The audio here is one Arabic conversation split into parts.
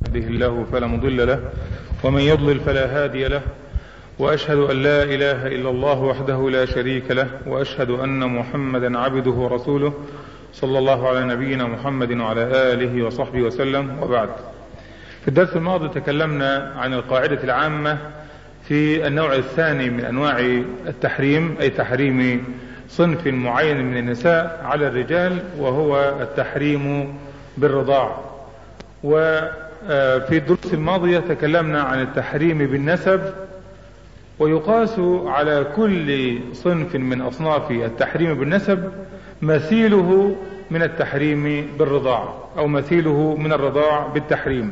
يهده الله فلا مضل له ومن يضلل فلا هادي له، وأشهد أن لا إله إلا الله وحده لا شريك له، وأشهد أن محمدا عبده ورسوله صلى الله على نبينا محمد وعلى آله وصحبه وسلم. وبعد، في الدرس الماضي تكلمنا عن القاعدة العامة في النوع الثاني من أنواع التحريم، أي تحريم صنف معين من النساء على الرجال، وهو التحريم بالرضاع. وفي الدروس الماضية تكلمنا عن التحريم بالنسب، ويقاس على كل صنف من أصناف التحريم بالنسب مثيله من التحريم بالرضاع، أو مثيله من الرضاع بالتحريم.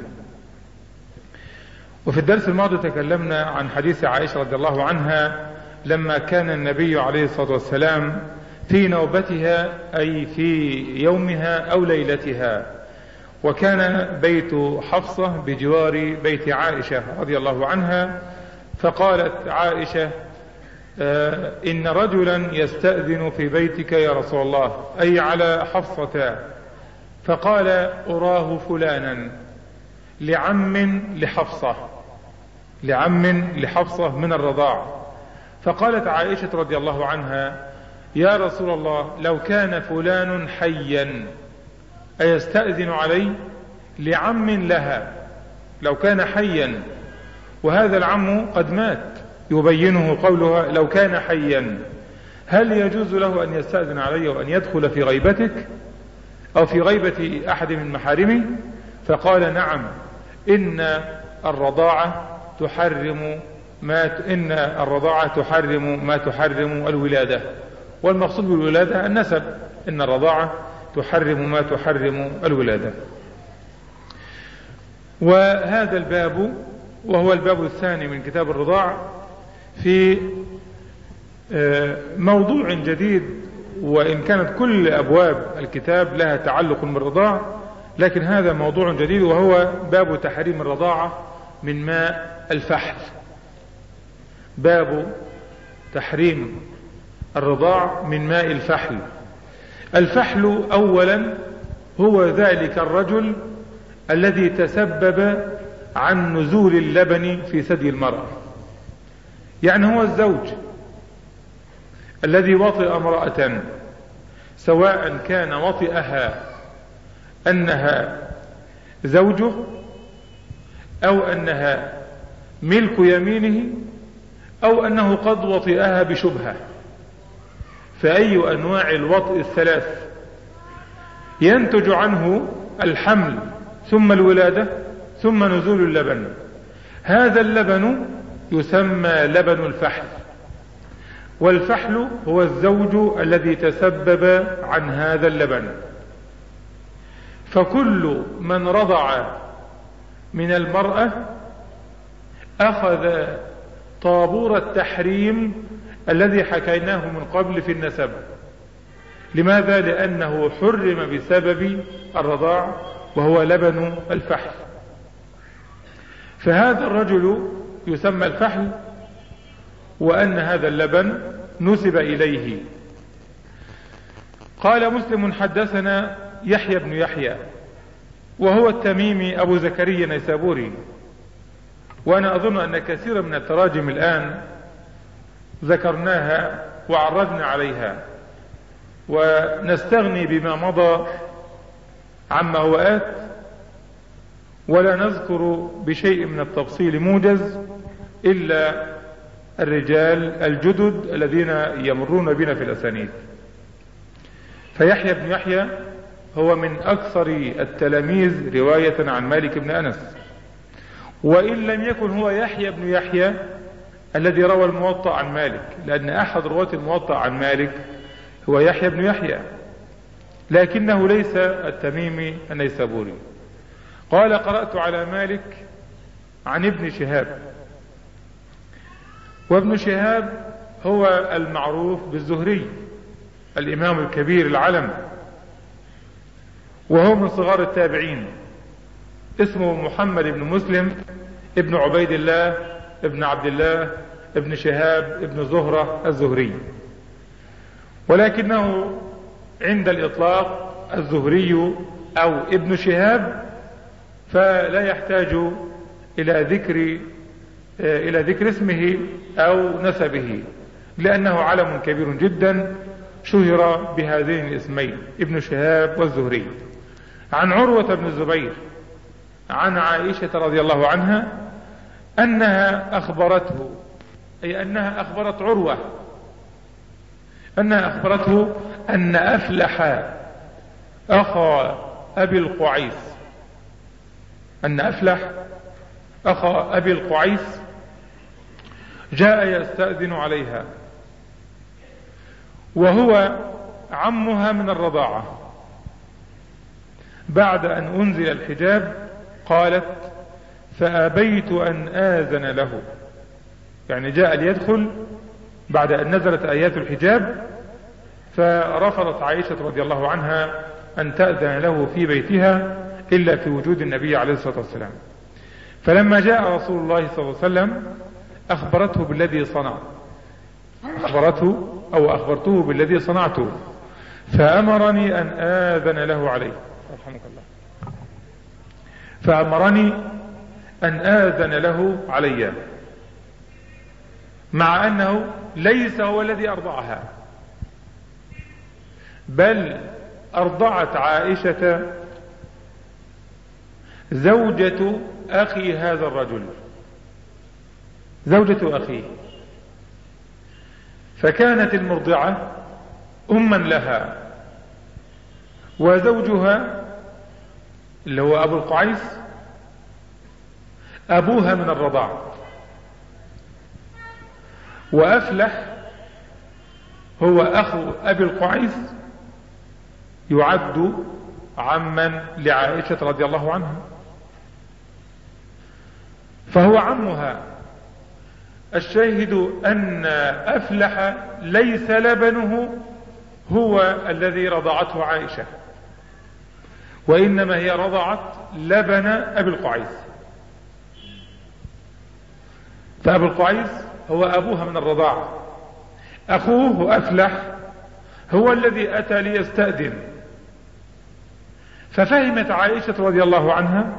وفي الدرس الماضي تكلمنا عن حديث عائشة رضي الله عنها لما كان النبي عليه الصلاة والسلام في نوبتها، أي في يومها أو ليلتها، وكان بيت حفصة بجوار بيت عائشة رضي الله عنها، فقالت عائشة: إن رجلا يستأذن في بيتك يا رسول الله، أي على حفصة. فقال: أراه فلانا، لعم لحفصة من الرضاع. فقالت عائشة رضي الله عنها: يا رسول الله، لو كان فلان حيا أيستأذن علي؟ لعم لها، لو كان حيا، وهذا العم قد مات، يبينه قولها لو كان حيا، هل يجوز له أن يستأذن علي وأن يدخل في غيبتك أو في غيبة أحد من محارمي؟ فقال: نعم، إن الرضاعة تحرم ما تحرم الولادة، والمقصود بالولادة النسب، إن الرضاعة تحرم ما تحرم الولادة. وهذا الباب وهو الباب الثاني من كتاب الرضاع في موضوع جديد، وإن كانت كل أبواب الكتاب لها تعلق بالرضاع، لكن هذا موضوع جديد، وهو باب تحريم الرضاعة من ماء الفحل. باب تحريم الرضاع من ماء الفحل. الفحل أولا هو ذلك الرجل الذي تسبب عن نزول اللبن في ثدي المرأة، يعني هو الزوج الذي وطئ امرأة، سواء كان وطئها أنها زوجه أو أنها ملك يمينه أو أنه قد وطئها بشبهة، فأي أنواع الوطئ الثلاث ينتج عنه الحمل ثم الولادة ثم نزول اللبن، هذا اللبن يسمى لبن الفحل. والفحل هو الزوج الذي تسبب عن هذا اللبن. فكل من رضع من المرأة أخذ طابور التحريم الذي حكيناه من قبل في النسب. لماذا؟ لأنه حرم بسبب الرضاع، وهو لبن الفحل. فهذا الرجل يسمى الفحل، وأن هذا اللبن نسب إليه. قال مسلم: حدثنا يحيى بن يحيى، وهو التميمي أبو زكريا النيسابوري. وأنا أظن أن كثيرا من التراجم الآن ذكرناها وعرضنا عليها، ونستغني بما مضى عما هو آت، ولا نذكر بشيء من التفصيل موجز إلا الرجال الجدد الذين يمرون بنا في الأسانيد. فيحيى بن يحيى هو من أكثر التلاميذ رواية عن مالك بن أنس، وإن لم يكن هو يحيى بن يحيى الذي روى الموطأ عن مالك، لأن أحد رواة الموطأ عن مالك هو يحيى بن يحيى، لكنه ليس التميمي النيسابوري. قال: قرأت على مالك عن ابن شهاب. وابن شهاب هو المعروف بالزهري، الإمام الكبير العلم، وهو من صغار التابعين. اسمه محمد بن مسلم ابن عبيد الله ابن عبد الله ابن شهاب ابن زهرة الزهري، ولكنه عند الإطلاق الزهري أو ابن شهاب فلا يحتاج إلى ذكر اسمه أو نسبه، لأنه علم كبير جدا شهر بهذين الاسمين، ابن شهاب والزهري. عن عروة بن الزبير عن عائشة رضي الله عنها أنها أخبرته، أي أنها أخبرت عروة أنها أخبرته أن أفلح أخا أبي القعيس، أن أفلح أخا أبي القعيس جاء يستأذن عليها، وهو عمها من الرضاعة. بعد أن أنزل الحجاب قالت فأبيت أن آذن له، يعني جاء ليدخل بعد أن نزلت آيات الحجاب، فرفضت عائشة رضي الله عنها أن تأذن له في بيتها إلا في وجود النبي عليه الصلاة والسلام. فلما جاء رسول الله صلى الله عليه وسلم أخبرته بالذي صنع، أخبرته بالذي صنعته، فأمرني أن آذن له عليه، رحمك الله، فأمرني أن آذن له علي، مع أنه ليس هو الذي أرضعها، بل أرضعت عائشة زوجة أخي هذا الرجل، زوجة أخيه، فكانت المرضعة أما لها، وزوجها اللي هو أبو القعيس أبوها من الرضاع. وأفلح هو أخو أبي القعيس يعد عما لعائشة رضي الله عنها، فهو عمها. الشاهد أن أفلح ليس لبنه هو الذي رضعته عائشة، وإنما هي رضعت لبن أبي القعيس، فأبو القعيس هو أبوها من الرضاعة، أخوه أفلح هو الذي أتى ليستأذن. ففهمت عائشة رضي الله عنها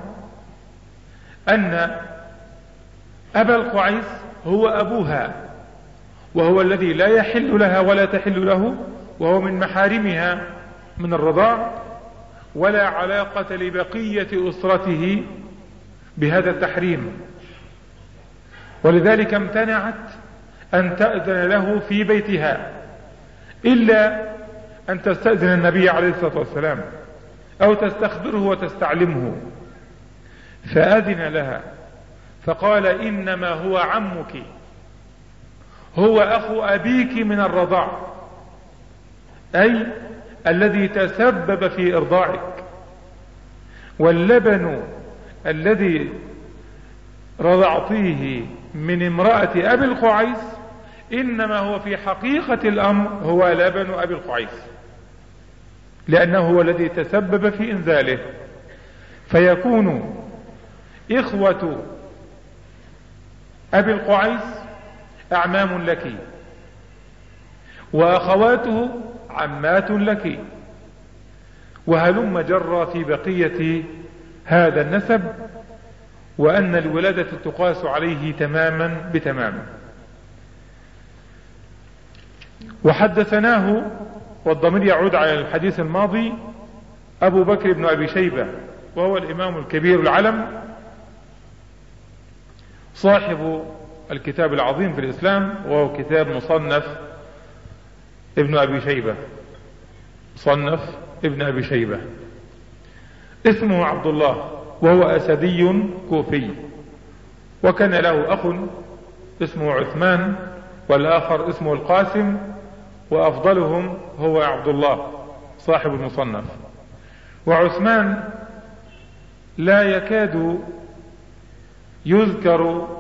أن أبا القعيس هو أبوها، وهو الذي لا يحل لها ولا تحل له، وهو من محارمها من الرضاع، ولا علاقة لبقية أسرته بهذا التحريم، ولذلك امتنعت أن تأذن له في بيتها إلا أن تستأذن النبي عليه الصلاة والسلام أو تستخبره وتستعلمه، فأذن لها فقال إنما هو عمك، هو أخو أبيك من الرضاع، أي الذي تسبب في إرضاعك، واللبن الذي رضعتيه من امرأة أبي القعيس إنما هو في حقيقة الأمر هو لبن أبي القعيس، لأنه هو الذي تسبب في إنزاله. فيكون إخوة أبي القعيس أعمام لك، وأخواته عمات لك، وهلم جرى في بقية هذا النسب، وأن الولادة تقاس عليه تماما بتمام. وحدثناه، والضمير يعود على الحديث الماضي، أبو بكر بن أبي شيبة، وهو الإمام الكبير العلم صاحب الكتاب العظيم في الإسلام، وهو كتاب مصنف ابن أبي شيبة، مصنف ابن أبي شيبة. اسمه عبد الله، وهو أسدي كوفي، وكان له أخ اسمه عثمان، والآخر اسمه القاسم، وأفضلهم هو عبد الله صاحب المصنف. وعثمان لا يكاد يذكر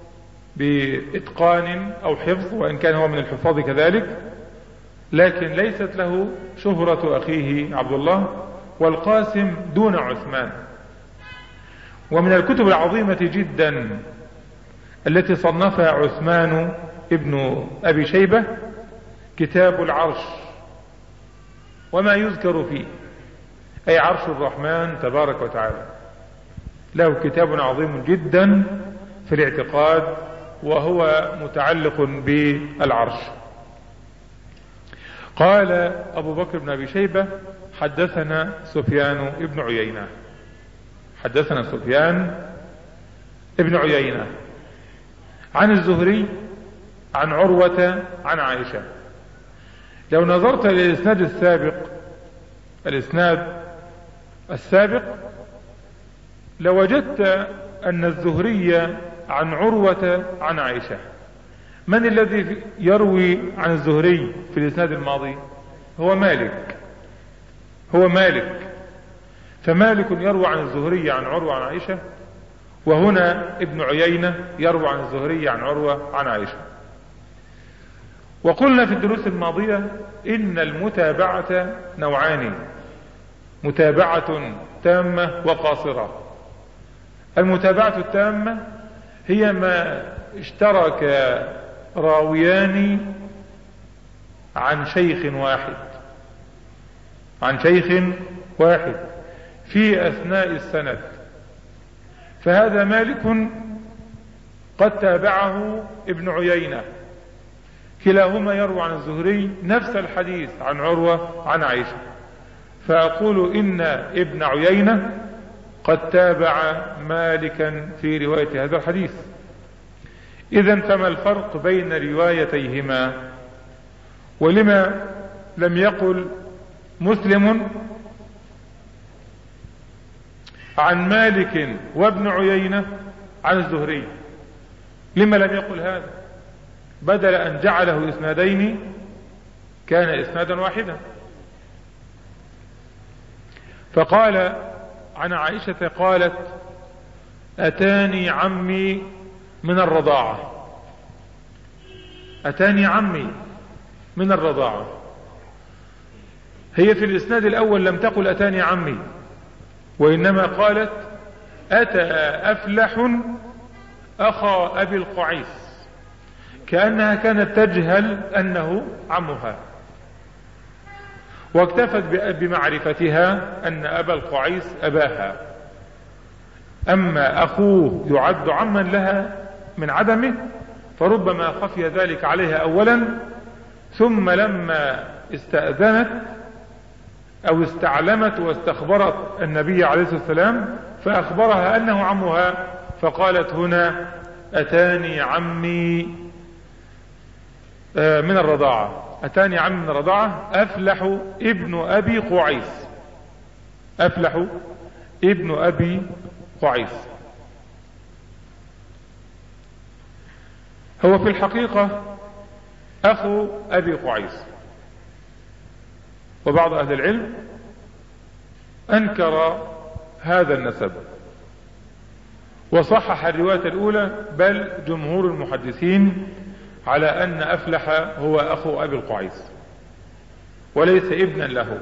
بإتقان أو حفظ، وإن كان هو من الحفاظ كذلك، لكن ليست له شهرة أخيه عبد الله، والقاسم دون عثمان. ومن الكتب العظيمة جدا التي صنفها عثمان ابن أبي شيبة كتاب العرش وما يذكر فيه، أي عرش الرحمن تبارك وتعالى. له كتاب عظيم جدا في الاعتقاد، وهو متعلق بالعرش. قال أبو بكر بن أبي شيبة حدثنا سفيان بن عيينة، حدثنا سفيان بن عيينة عن الزهري عن عروة عن عائشة. لو نظرت للإسناد السابق لوجدت أن الزهري عن عروة عن عائشة. من الذي يروي عن الزهري في الإسناد الماضي؟ هو مالك. فمالك يروي عن الزهري عن عروة عن عائشة، وهنا ابن عيينة يروي عن الزهري عن عروة عن عائشة. وقلنا في الدروس الماضية إن المتابعة نوعان: متابعة تامة وقاصرة. المتابعة التامة هي ما اشترك راويان عن شيخ واحد في أثناء السند، فهذا مالك قد تابعه ابن عيينة، كلاهما يروي عن الزهري نفس الحديث عن عروة عن عائشة، فأقول إن ابن عيينة قد تابع مالكا في رواية هذا الحديث. إذن فما الفرق بين روايتيهما؟ ولما لم يقل مسلم عن مالك وابن عيينة عن الزهري؟ لما لم يقل هذا؟ بدل أن جعله إسنادين كان إسنادا واحدا. فقال عن عائشة قالت: أتاني عمي من الرضاعة. أتاني عمي من الرضاعة. هي في الإسناد الأول لم تقل أتاني عمي، وإنما قالت: أتى أفلح أخا أبي القعيس، كأنها كانت تجهل أنه عمها، واكتفت بمعرفتها أن أبا القعيس أباها، أما أخوه يعد عما لها من عدمه فربما خفي ذلك عليها أولا، ثم لما استأذنت أو استعلمت واستخبرت النبي عليه الصلاة والسلام فأخبرها أنه عمها، فقالت هنا: أتاني عمي من الرضاعة. أتاني عمي من الرضاعة أفلح ابن أبي قعيس. أفلح ابن أبي قعيس. هو في الحقيقة أخو أبي قعيس، وبعض أهل العلم أنكر هذا النسب وصحح الرواية الأولى، بل جمهور المحدثين على أن أفلح هو أخو أبي القعيس وليس ابنا له.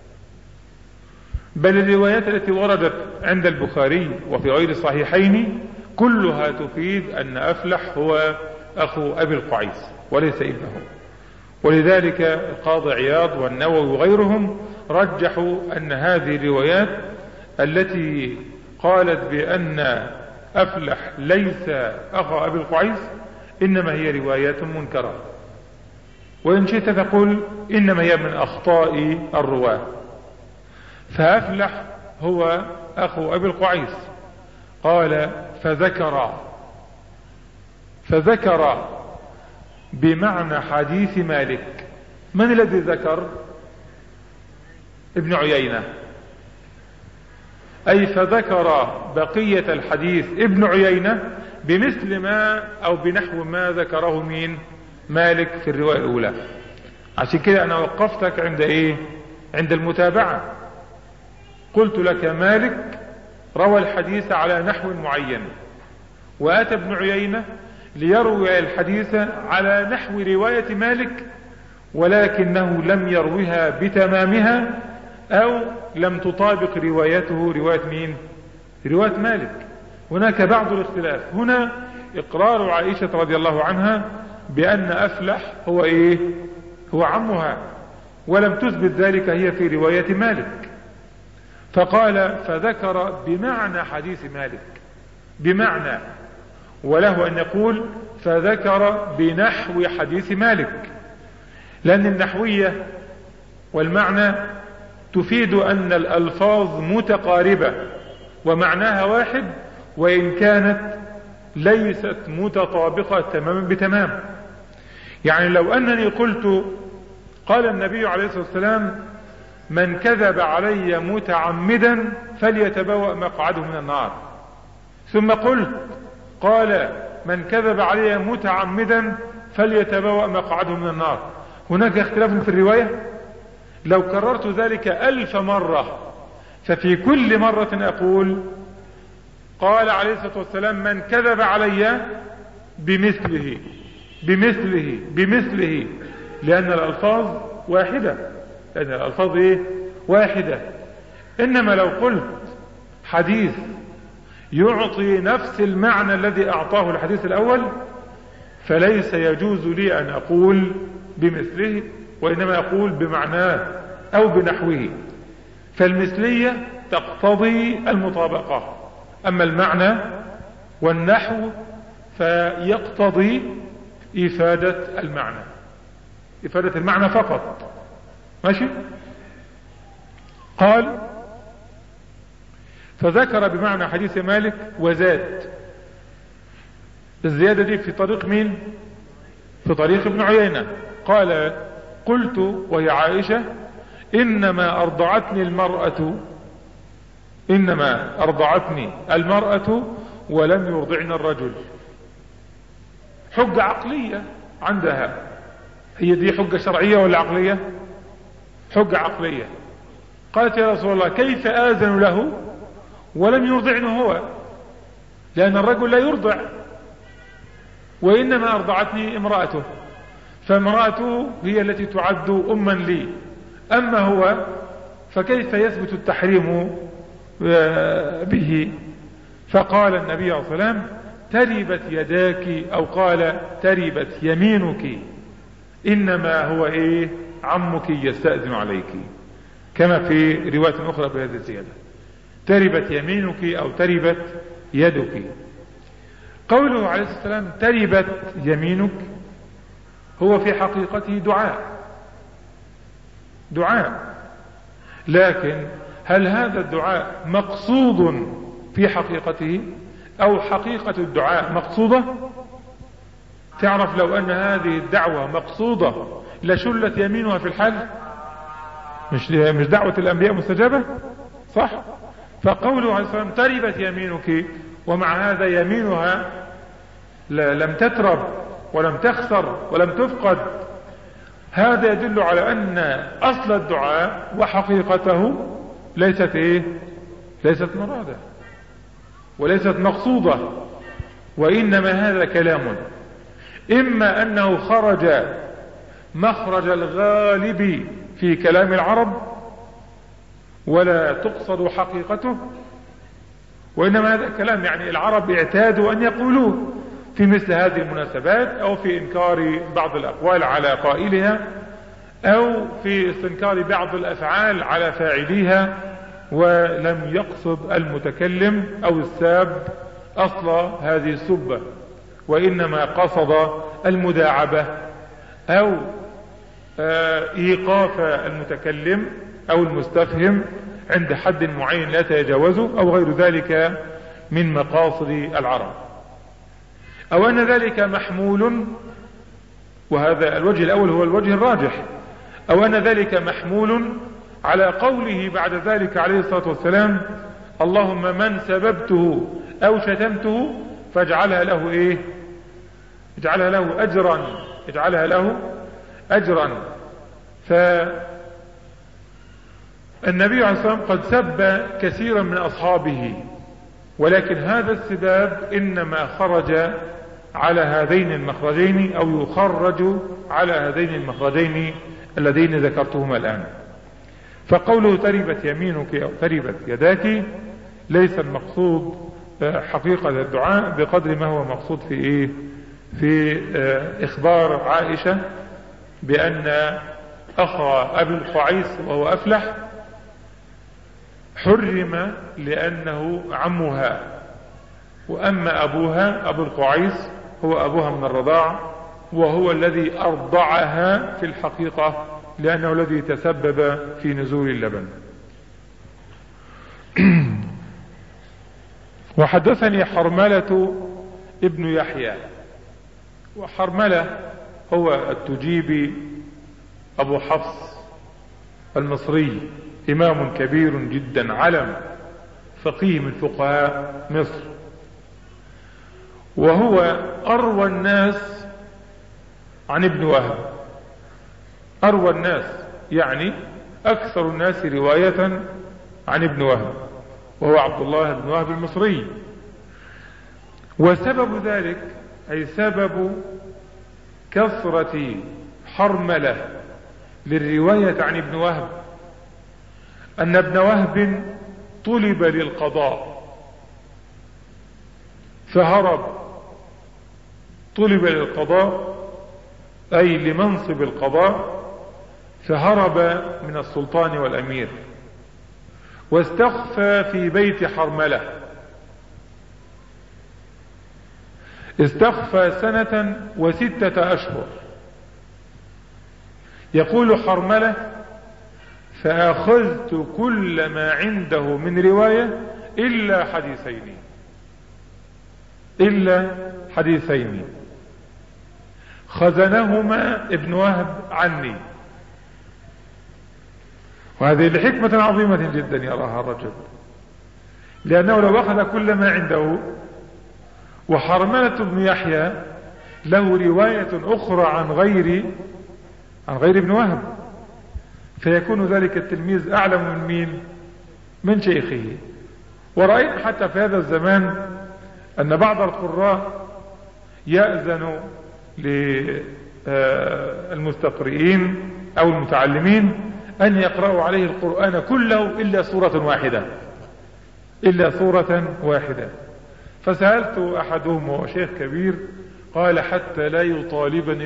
بل الروايات التي وردت عند البخاري وفي غير الصحيحين كلها تفيد أن أفلح هو أخو أبي القعيس وليس ابنه. ولذلك القاضي عياض والنووي وغيرهم رجحوا أن هذه الروايات التي قالت بأن أفلح ليس أخو أبي القعيس إنما هي روايات منكرة، وإن شئت تقول إنما هي من أخطاء الرواة. فأفلح هو أخو أبي القعيس. قال فذكر بمعنى حديث مالك. من الذي ذكر؟ ابن عيينة. أي فذكر بقية الحديث ابن عيينة بمثل ما أو بنحو ما ذكره مين؟ مالك في الرواية الأولى. عشان كده أنا وقفتك عند إيه؟ عند المتابعة. قلت لك مالك روى الحديث على نحو معين، وأتى ابن عيينة ليروي الحديث على نحو رواية مالك، ولكنه لم يروها بتمامها أو لم تطابق روايته رواية مين؟ رواية مالك. هناك بعض الاختلاف. هنا إقرار عائشة رضي الله عنها بأن أفلح هو إيه؟ هو عمها، ولم تثبت ذلك هي في رواية مالك. فقال فذكر بمعنى حديث مالك، بمعنى، وله أن يقول فذكر بنحو حديث مالك، لأن النحوية والمعنى تفيد أن الألفاظ متقاربة ومعناها واحد، وإن كانت ليست متطابقة تماما بتمام. يعني لو أنني قلت قال النبي عليه الصلاة والسلام من كذب علي متعمدا فليتبوأ مقعده من النار، ثم قلت قال من كذب علي متعمدا فليتبوأ مقعده من النار، هناك اختلاف في الرواية. لو كررت ذلك 1000 مرة ففي كل مرة أقول قال عليه الصلاة والسلام من كذب علي بمثله بمثله بمثله، لأن الألفاظ واحدة، لأن الألفاظ واحدة. إنما لو قلت حديث يعطي نفس المعنى الذي أعطاه الحديث الأول فليس يجوز لي أن أقول بمثله، وإنما أقول بمعناه أو بنحوه. فالمثلية تقتضي المطابقة، أما المعنى والنحو فيقتضي إفادة المعنى، إفادة المعنى فقط. ماشي. قال فذكر بمعنى حديث مالك وزاد. الزيادة دي في طريق مين؟ في طريق ابن عيينة. قال قلت وهي عائشة إنما أرضعتني المرأة ولم يرضعن الرجل. حجة عقلية عندها، هي دي حجة شرعية ولا عقلية؟ حجة عقلية. قالت يا رسول الله كيف آذن له ولم يرضعنه هو؟ لأن الرجل لا يرضع، وإنما أرضعتني امرأته، فامرأته هي التي تعد أما لي، أما هو فكيف يثبت التحريم به؟ فقال النبي صلى الله عليه وسلم تربت يداك، أو قال تربت يمينك، إنما هو عمك يستأذن عليك، كما في رواية أخرى بهذه الزيادة، تربت يمينك أو تربت يدك. قوله عليه الصلاة والسلام تربت يمينك هو في حقيقته دعاء، لكن هل هذا الدعاء مقصود في حقيقته أو حقيقة الدعاء مقصودة؟ تعرف لو أن هذه الدعوة مقصودة لشلت يمينها في الحال، مش دعوة الأنبياء مستجابة، صح؟ فقوله عليه الصلاة والسلام تربت يمينك، ومع هذا يمينها لم تترب ولم تخسر ولم تفقد، هذا يدل على أن أصل الدعاء وحقيقته ليست مرادة وليست مقصودة، وإنما هذا كلام إما أنه خرج مخرج الغالب في كلام العرب ولا تقصد حقيقته، وإنما هذا كلام يعني العرب اعتادوا أن يقولوه في مثل هذه المناسبات، أو في إنكار بعض الأقوال على قائلها، أو في استنكار بعض الأفعال على فاعليها، ولم يقصد المتكلم أو الساب أصل هذه السبة، وإنما قصد المداعبة أو إيقاف المتكلم أو المستفهم عند حد معين لا يتجاوزه، أو غير ذلك من مقاصد العرب، أو أن ذلك محمول، وهذا الوجه الأول هو الوجه الراجح، أو أن ذلك محمول على قوله بعد ذلك عليه الصلاة والسلام اللهم من سببته أو شتمته فاجعلها له اجعلها له أجرا، اجعلها له أجرا. فالنبي عليه الصلاة والسلام قد سب كثيرا من أصحابه، ولكن هذا السباب إنما خرج على هذين المخرجين، أو يخرج على هذين المخرجين اللذين ذكرتهما الآن. فقوله تربت يمينك أو تربت يداك ليس المقصود حقيقة الدعاء بقدر ما هو مقصود في إخبار عائشة بأن أخا أبي القعيس وهو أفلح حرم لأنه عمها، وأما أبوها أبو القعيس هو أبوها من الرضاع، وهو الذي أرضعها في الحقيقة لأنه الذي تسبب في نزول اللبن. وحدثني حرملة ابن يحيى، وحرملة هو التجيبي أبو حفص المصري، إمام كبير جدا، علم، فقيه من فقهاء مصر، وهو أروى الناس عن ابن وهب. أروى الناس يعني أكثر الناس رواية عن ابن وهب، وهو عبد الله بن وهب المصري. وسبب ذلك أي سبب كثرة حرملة للرواية عن ابن وهب أن ابن وهب طلب للقضاء فهرب. طلب للقضاء أي لمنصب القضاء، فهرب من السلطان والأمير واستخفى في بيت حرملة. استخفى 1 و6 أشهر. يقول حرملة: فأخذت كل ما عنده من رواية إلا حديثين خزنهما ابن وهب عني. وهذه لحكمة عظيمة جدا يراها الرجل، لأنه لو أخذ كل ما عنده، وحرملة بن يحيى له رواية أخرى عن غير ابن وهب، فيكون ذلك التلميذ أعلم من مين؟ من شيخه. ورأينا حتى في هذا الزمان أن بعض القراء يأذن للمستقرئين أو المتعلمين أن يقرأوا عليه القرآن كله إلا سورة واحدة. فسألت أحدهم وهو شيخ كبير، قال: حتى لا يطالبني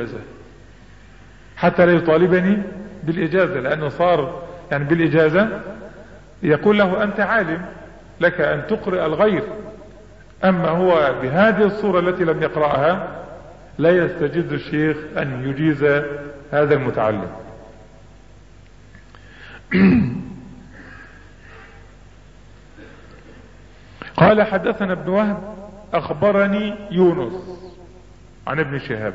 بالإجازة، لأنه صار يعني بالإجازة يقول له: أنت عالم، لك أن تقرأ الغير، أما هو بهذه الصورة التي لم يقرأها لا يستجيز الشيخ أن يجيز هذا المتعلم. قال: حدثنا ابن وهب أخبرني يونس عن ابن شهاب.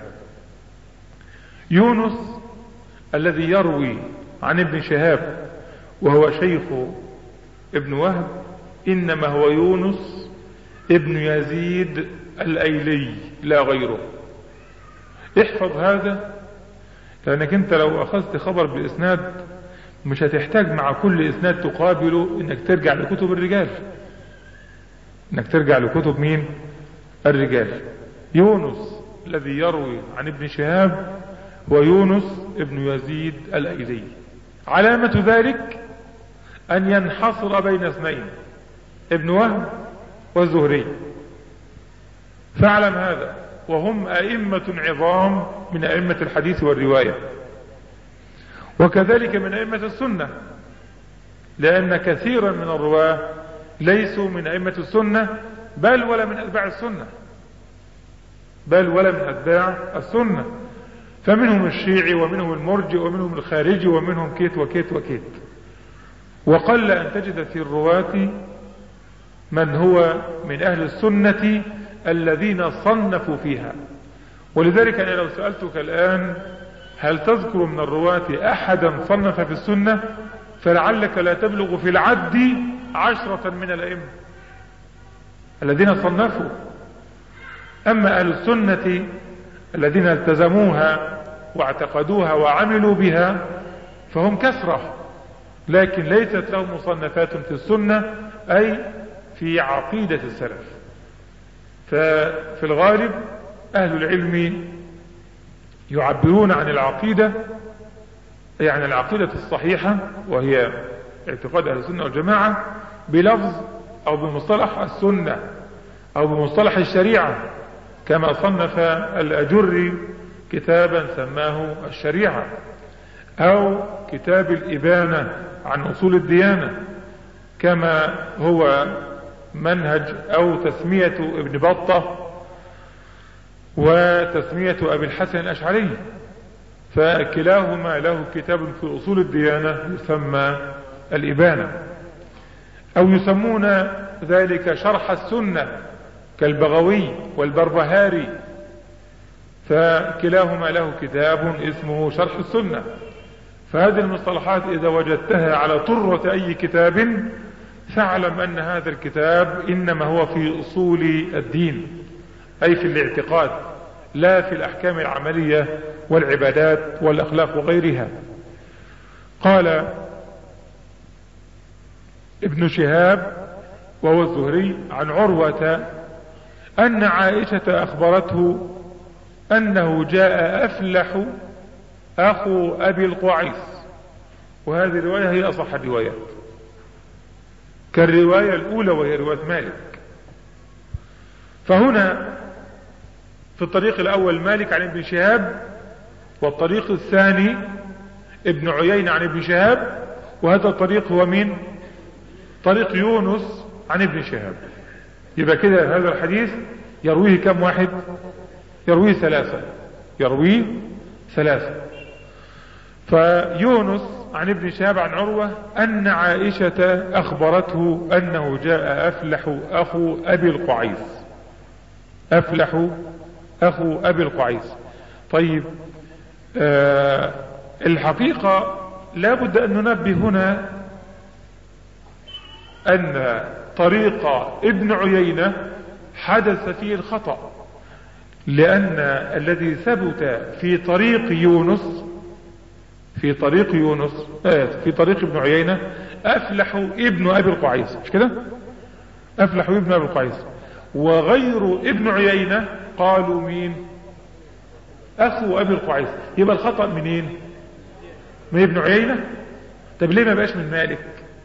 يونس الذي يروي عن ابن شهاب وهو شيخ ابن وهب إنما هو يونس ابن يزيد الأيلي لا غيره. احفظ هذا، لأنك انت لو أخذت خبر بالإسناد مش هتحتاج مع كل إسناد تقابله انك ترجع لكتب الرجال، انك ترجع لكتب مين؟ الرجال. يونس الذي يروي عن ابن شهاب هو يونس ابن يزيد الأيلي. علامة ذلك أن ينحصر بين اثنين، ابن وهب والزهري، فاعلم هذا، وهم أئمة عظام من أئمة الحديث والرواية، وكذلك من أئمة السنة، لأن كثيرا من الرواة ليسوا من أئمة السنة بل ولا من أتباع السنة، فمنهم الشيعي ومنهم المرجئ ومنهم الخارجي ومنهم كيت وكيت وكيت. وقل أن تجد في الرواة من هو من أهل السنة الذين صنفوا فيها. ولذلك أنا لو سألتك الآن هل تذكر من الرواة أحدا صنف في السنة، فلعلك لا تبلغ في العد 10 من الأئمة الذين صنفوا. أما أهل السنة الذين التزموها واعتقدوها وعملوا بها فهم كثرة، لكن ليست لهم مصنفات في السنة أي في عقيدة السلف. ففي الغالب أهل العلم يعبرون عن العقيدة، يعني العقيدة الصحيحة وهي اعتقاد أهل السنة والجماعة، بلفظ أو بمصطلح السنة أو بمصطلح الشريعة، كما صنف الأجري كتابا سماه الشريعة، أو كتاب الإبانة عن أصول الديانة، كما هو منهج أو تسمية ابن بطة وتسمية أبي الحسن الأشعري، فكلاهما له كتاب في أصول الديانة يسمى الإبانة، أو يسمون ذلك شرح السنة كالبغوي والبربهاري، فكلاهما له كتاب اسمه شرح السنة. فهذه المصطلحات إذا وجدتها على طرة أي كتاب فاعلم أن هذا الكتاب إنما هو في أصول الدين، أي في الاعتقاد، لا في الأحكام العملية والعبادات والأخلاق وغيرها. قال ابن شهاب وهو الزهري عن عروة أن عائشة أخبرته أنه جاء أفلح أخو أبي القعيس، وهذه الرواية هي أصح الروايات كالرواية الأولى وهي رواية مالك. فهنا في الطريق الأول مالك عن ابن شهاب، والطريق الثاني ابن عيينة عن ابن شهاب، وهذا الطريق هو من طريق يونس عن ابن شهاب. يبقى كده هذا الحديث يرويه كم واحد؟ يرويه ثلاثة. فيونس عن ابن شهاب عن عروة أن عائشة أخبرته أنه جاء أفلح أخو أبي القعيس. أفلح أخو أبي القعيس. طيب الحقيقة لا بد أن ننبه هنا أن طريق ابن عيينة حدث فيه الخطأ، لأن الذي ثبت في طريق ابن عيينة أفلح ابن أبي القعيس، مش كده؟ أفلح ابن أبي القعيس، وغير ابن عيينة قالوا مين؟ أخو أبي القعيس. يبقى الخطأ منين؟ من ابن عيينة. طب ليه ما بقاش من مالك؟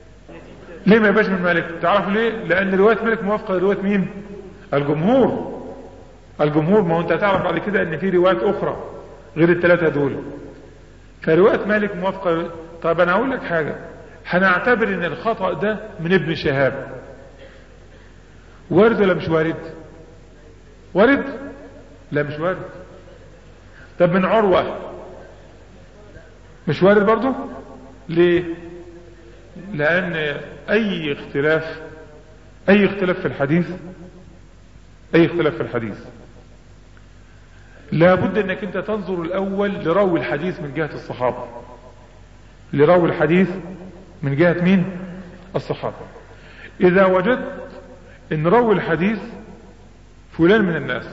تعرفوا ليه؟ لأن رواية مالك موافقة لرواية مين؟ الجمهور. ما هو انت تعرف بعد كده ان في روايات اخرى غير الثلاثة دول، فرواية مالك موافقة. طب انا اقول لك حاجة، هنعتبر ان الخطأ ده من ابن شهاب، وارد ولا مش وارد؟ لا مش وارد. طب من عروة مش وارد برضو. ليه؟ لان اي اختلاف في الحديث لابد انك انت تنظر الاول لراوي الحديث من جهة الصحابة، من جهة مين؟ الصحابة. اذا وجدت ان راوي الحديث فلان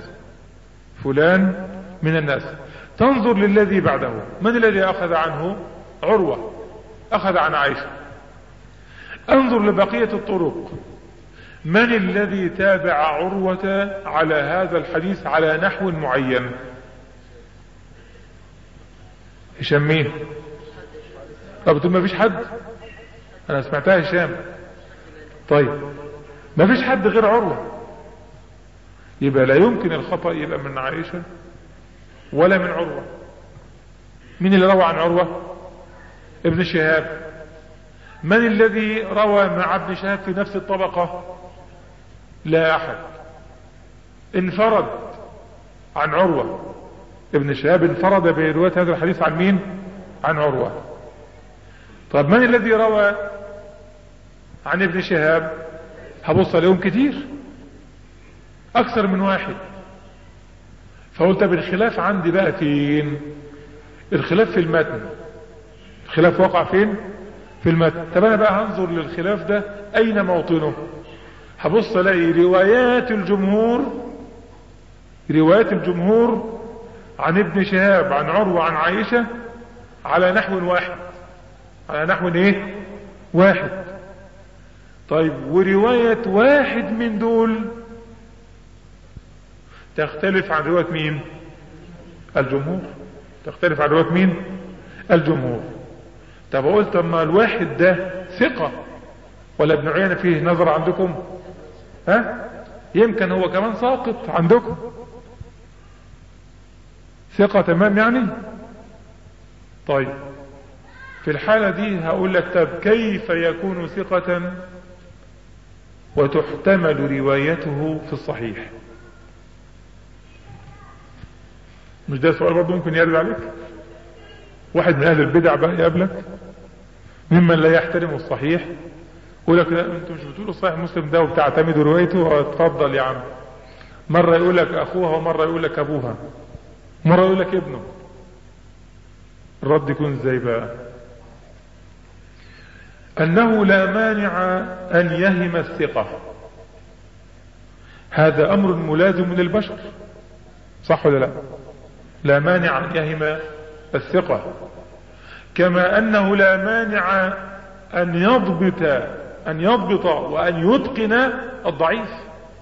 من الناس تنظر للذي بعده. من الذي اخذ عنه؟ عروة اخذ عن عائشة. انظر لبقية الطرق، من الذي تابع عروة على هذا الحديث على نحو معين؟ هشام مين؟ طب تقول ما فيش حد؟ انا سمعتها هشام. طيب ما فيش حد غير عروة، يبقى لا يمكن الخطأ يبقى من عائشة ولا من عروة. مين اللي روى عن عروة؟ ابن شهاب. من الذي روى مع ابن شهاب في نفس الطبقة؟ لا احد. انفرد عن عروة. ابن شهاب انفرد برواية هذا الحديث عن مين؟ عن عروة. طب من الذي روى عن ابن شهاب؟ هبص عليهم كتير، اكثر من واحد. فقلت بالخلاف عندي بقى فين؟ الخلاف في المتن. الخلاف وقع فين؟ في المتن. طب انا بقى هنظر للخلاف ده اين موطنه؟ هبص الاقي روايات الجمهور عن ابن شهاب عن عروة عن عائشة على نحو واحد. طيب ورواية واحد من دول تختلف عن رواية مين؟ الجمهور. طب قلت اما الواحد ده ثقة ولا ابن عيينة فيه نظر عندكم؟ يمكن هو كمان ساقط عندكم. ثقة تمام يعني. طيب في الحالة دي هقول لك طب كيف يكون ثقة وتحتمل روايته في الصحيح. مش ده سؤال برضه ممكن يرد عليك؟ واحد من اهل البدع بقى يقابلك ممن لا يحترم الصحيح، يقول لك لا انتوا مش بتقولوا صحيح مسلم ده وبتعتمدوا روايته؟ اتفضل يا عم. مرة يقول لك اخوها ومرة يقول لك ابوها، مرة يقول لك ابنه. الرد يكون ازاي بقى؟ انه لا مانع ان يهم الثقة، هذا امر ملازم للبشر، صح ولا لا؟ لا مانع ان يهم الثقة، كما انه لا مانع ان يضبط وان يتقن الضعيف.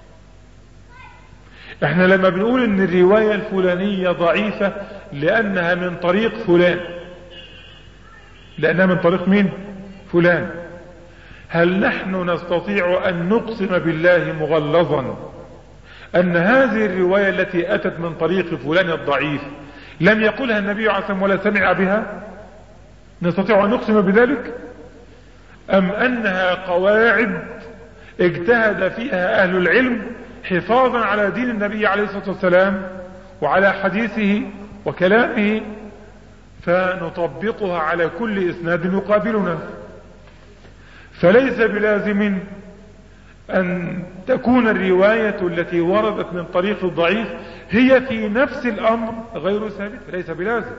احنا لما بنقول ان الرواية الفلانية ضعيفة لانها من طريق فلان، لانها من طريق مين؟ فلان، هل نحن نستطيع ان نقسم بالله مغلظا ان هذه الرواية التي اتت من طريق فلان الضعيف لم يقولها النبي عليه الصلاة والسلام ولا سمع بها؟ نستطيع ان نقسم بذلك؟ ام انها قواعد اجتهد فيها اهل العلم حفاظا على دين النبي عليه الصلاة والسلام وعلى حديثه وكلامه، فنطبقها على كل اسناد يقابلنا؟ فليس بلازم ان تكون الرواية التي وردت من طريق الضعيف هي في نفس الامر غير ثابت، ليس بلازم،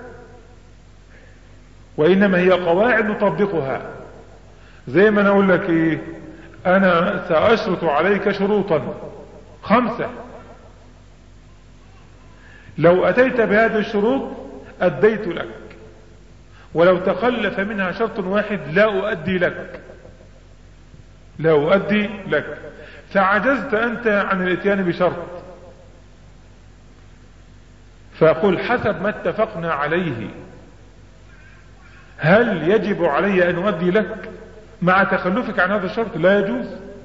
وانما هي قواعد نطبقها. زي ما انا اقول لك ايه، انا ساشرط عليك شروطا 5، لو اتيت بهذه الشروط اديت لك، ولو تخلف منها شرط واحد لا اؤدي لك، فعجزت انت عن الاتيان بشرط، فقل حسب ما اتفقنا عليه هل يجب علي ان اؤدي لك مع تخلفك عن هذا الشرط؟ لا يجوز،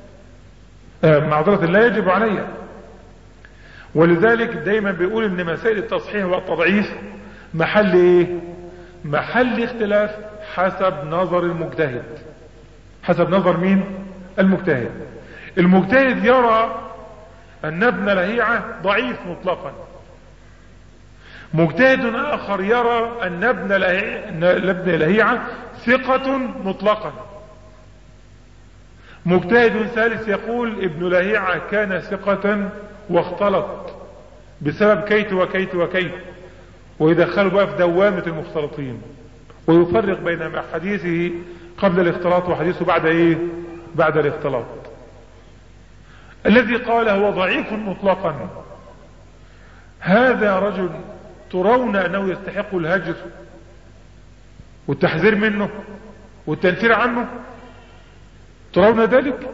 معذرة لا يجب علي. ولذلك دايما بيقول ان مسائل التصحيح والتضعيف محل ايه؟ محل اختلاف حسب نظر المجتهد. حسب نظر مين؟ المجتهد. المجتهد يرى ان ابن لهيعة ضعيف مطلقا، مجتهد اخر يرى ان ابن لهيعة ثقة مطلقا، مجتهد ثالث يقول ابن لهيعة كان ثقة واختلط بسبب كيت وكيت وكيت، ويدخلوا بقى في دوامة المختلطين، ويفرق بين حديثه قبل الاختلاط وحديثه بعد ايه؟ بعد الاختلاط. الذي قال هو ضعيف مطلقا هذا رجل ترون انه يستحق الهجر والتحذير منه والتنفير عنه؟ ترون ذلك؟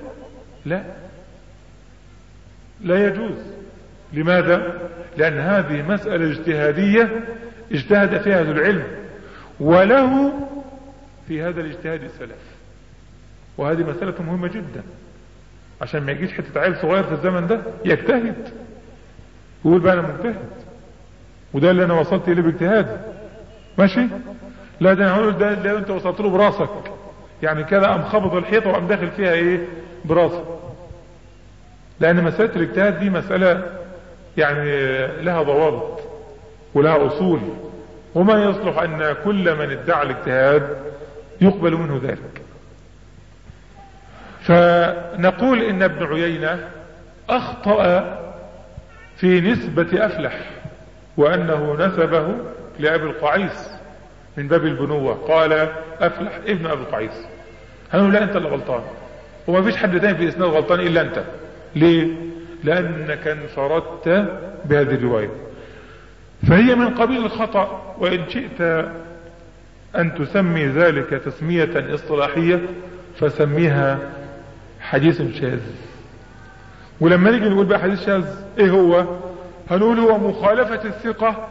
لا يجوز. لماذا؟ لان هذه مسألة اجتهادية اجتهد فيها اهل العلم، وله في هذا الاجتهاد السلف، وهذه مسألة مهمة جدا، عشان ما يجيش حتة عيل صغير في الزمن ده يجتهد يقول بقى انا مجتهد وده اللي انا وصلت اليه باجتهاد، ماشي؟ لا، ده انا هقول ده اللي انت وصلت له براسك، يعني كده قام خبط الحيطه وقام داخل فيها ايه؟ براسك. لان مسألة الاجتهاد دي مسألة يعني لها ضوابط ولها اصول، وما يصلح ان كل من ادعى الاجتهاد يقبل منه ذلك. فنقول ان ابن عيينة اخطأ في نسبة افلح، وانه نسبه لابي القعيس من باب البنوة، قال افلح ابن ابي القعيس. هنقول لا، انت اللي غلطان، وما فيش حد تاني في الاسناد غلطان الا انت. ليه؟ لانك انفردت بهذه الرواية، فهي من قبيل الخطأ. وان شئت ان تسمي ذلك تسمية اصطلاحية فسميها حديث شاذ. ولما نيجي نقول بقى حديث شاذ ايه هو؟ هنقول هو مخالفة الثقة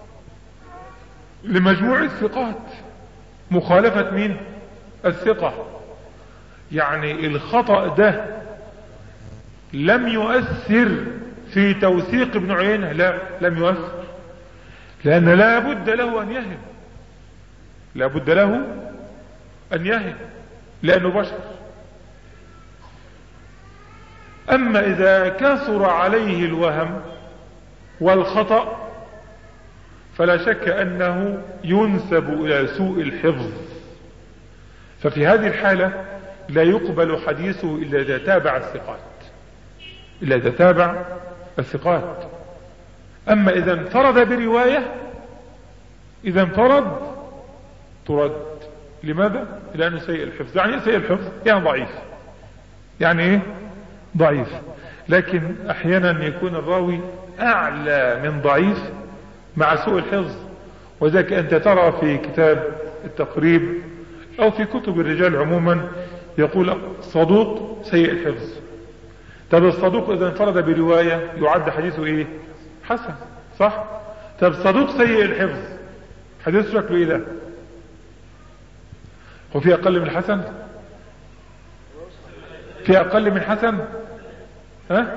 لمجموع الثقات. مخالفة مين؟ الثقة. يعني الخطأ ده لم يؤثر في توثيق ابن عيينة، لا، لم يؤثر، لأن لا بد له أن يهم، لا بد له أن يهم، لأنه بشر. اما اذا كثر عليه الوهم والخطأ فلا شك انه ينسب الى سوء الحفظ، ففي هذه الحالة لا يقبل حديثه الا اذا تابع الثقات، اما اذا انفرد برواية، اذا انفرد ترد. لماذا؟ لانه سيء الحفظ. يعني ايه سيء الحفظ؟ يعني ضعيف. يعني ايه؟ ضعيف. لكن احيانا يكون الراوي اعلى من ضعيف مع سوء الحفظ، وذلك انت ترى في كتاب التقريب او في كتب الرجال عموما يقول صدوق سيء الحفظ. طب الصدوق اذا انفرد برواية يعد حديثه ايه؟ حسن، صح؟ طب صدوق سيء الحفظ حديثه شكله ايه ده؟ هو في اقل من الحسن؟ في اقل من حسن؟ ها؟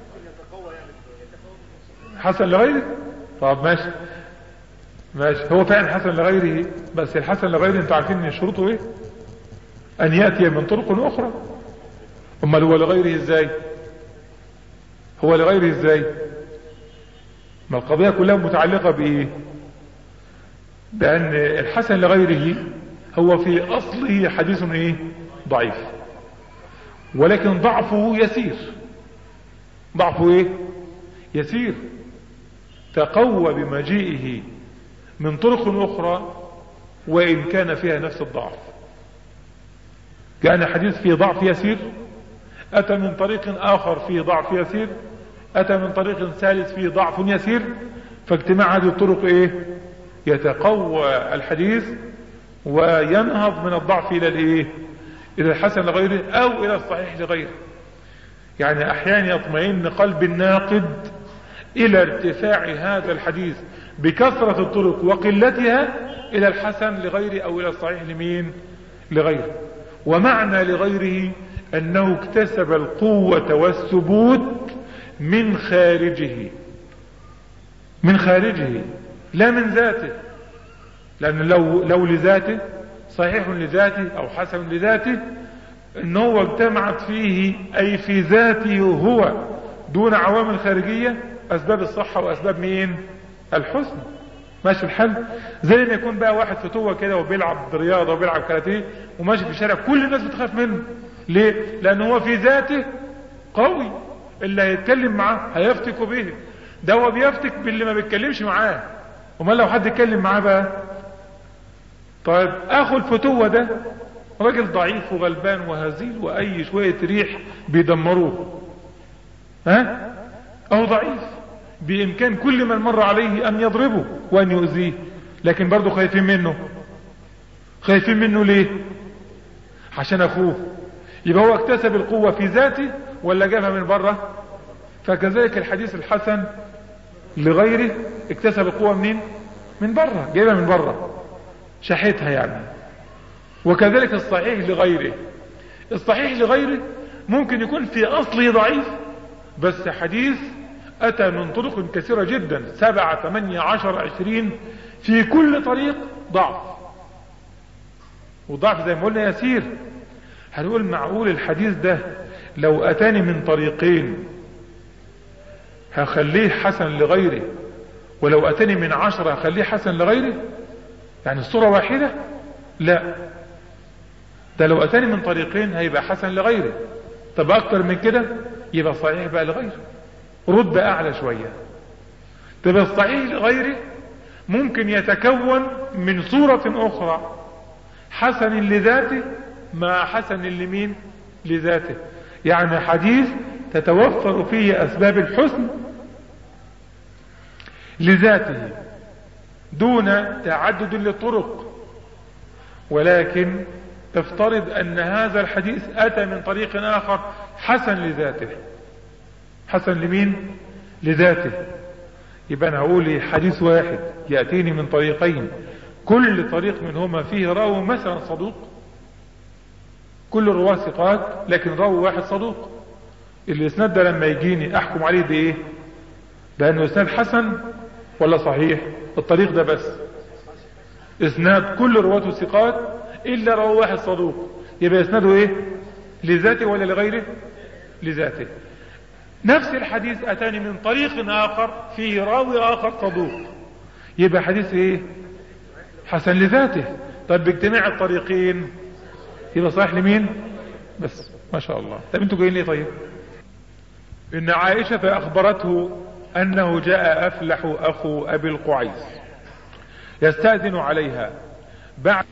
حسن لغيره؟ طب ماشي هو فعلا حسن لغيره، بس الحسن لغيره انتوا عارفين ان شروطه ايه؟ ان يأتي من طرق اخرى. امال هو لغيره ازاي؟ ما القضية كلها متعلقة بايه؟ بان الحسن لغيره هو في اصله حديث ايه؟ ضعيف، ولكن ضعفه يسير. ضعفه ايه؟ يسير، تقوى بمجيئه من طرق اخرى وان كان فيها نفس الضعف. يعني حديث فيه ضعف يسير اتى من طريق اخر فيه ضعف يسير، اتى من طريق ثالث فيه ضعف يسير، فاجتماع هذه الطرق ايه؟ يتقوى الحديث وينهض من الضعف الى الايه؟ الى الحسن لغيره او الى الصحيح لغيره. يعني احيانا يطمئن قلب الناقد الى ارتفاع هذا الحديث بكثرة الطرق وقلتها الى الحسن لغيره او الى الصحيح لمين؟ لغيره. ومعنى لغيره انه اكتسب القوة والثبوت من خارجه، لا من ذاته. لان لو لذاته صحيح لذاته او حسن لذاته ان هو اجتمعت فيه اي في ذاته هو دون عوامل خارجية اسباب الصحة واسباب مين؟ الحسن. ماشي الحل. زي ما يكون بقى واحد فتوة كده وبيلعب رياضة وبيلعب كاراتيه وماشي في الشارع كل الناس بتخاف منه. ليه؟ لان هو في ذاته قوي، اللي هيتكلم معاه هيفتك به. ده هو بيفتك باللي ما بيتكلمش معاه، وما لو حد يتكلم معاه بقى. طيب اخو الفتوة ده راجل ضعيف وغلبان وهزيل واي شوية ريح بيدمروه، ها؟ اهو ضعيف بامكان كل من مر عليه ان يضربه وان يؤذيه، لكن برضو خايفين منه. ليه؟ عشان اخوه. يبقى هو اكتسب القوة في ذاته ولا جابها من بره؟ فكذلك الحديث الحسن لغيره اكتسب القوة منين؟ من بره، جايبها من بره، شحتها يعني. وكذلك الصحيح لغيره ممكن يكون في اصله ضعيف، بس حديث اتى من طرق كثيرة جدا 7 8 10 20 في كل طريق ضعف، وضعف زي ما قلنا يسير. هنقول معقول الحديث ده لو اتاني من طريقين هخليه حسن لغيره، ولو اتاني من 10 هخليه حسن لغيره؟ يعني الصورة واحدة؟ لا، ده لو اتاني من طريقين هيبقى حسن لغيره. طب اكتر من كده يبقى صحيح بقى لغيره، رتبة اعلى شوية. طب الصحيح لغيره ممكن يتكون من صورة اخرى حسن لذاته مع حسن لمين؟ لذاته. يعني حديث تتوفر فيه اسباب الحسن لذاته دون تعدد للطرق، ولكن افترض ان هذا الحديث اتى من طريق اخر حسن لذاته. حسن لمين؟ لذاته. يبقى انا هقول حديث واحد يأتيني من طريقين، كل طريق منهما فيه راوي مثلا صدوق، كل الرواه ثقات لكن راوي واحد صدوق. الاسناد ده لما يجيني احكم عليه بايه؟ بانه اسناد حسن ولا صحيح؟ الطريق ده بس اسناد كل رواته ثقات الا راوي واحد صدوق، يبقى اسناده ايه؟ لذاته ولا لغيره؟ لذاته. نفس الحديث اتاني من طريق اخر فيه راوي اخر صدوق، يبقى حديث ايه؟ حسن لذاته. طيب باجتماع الطريقين يبقى صحيح لمين؟ بس ما شاء الله. طب انتوا جايين ليه؟ طيب ان عائشة اخبرته انه جاء افلح اخو ابي القعيس يستأذن عليها بعد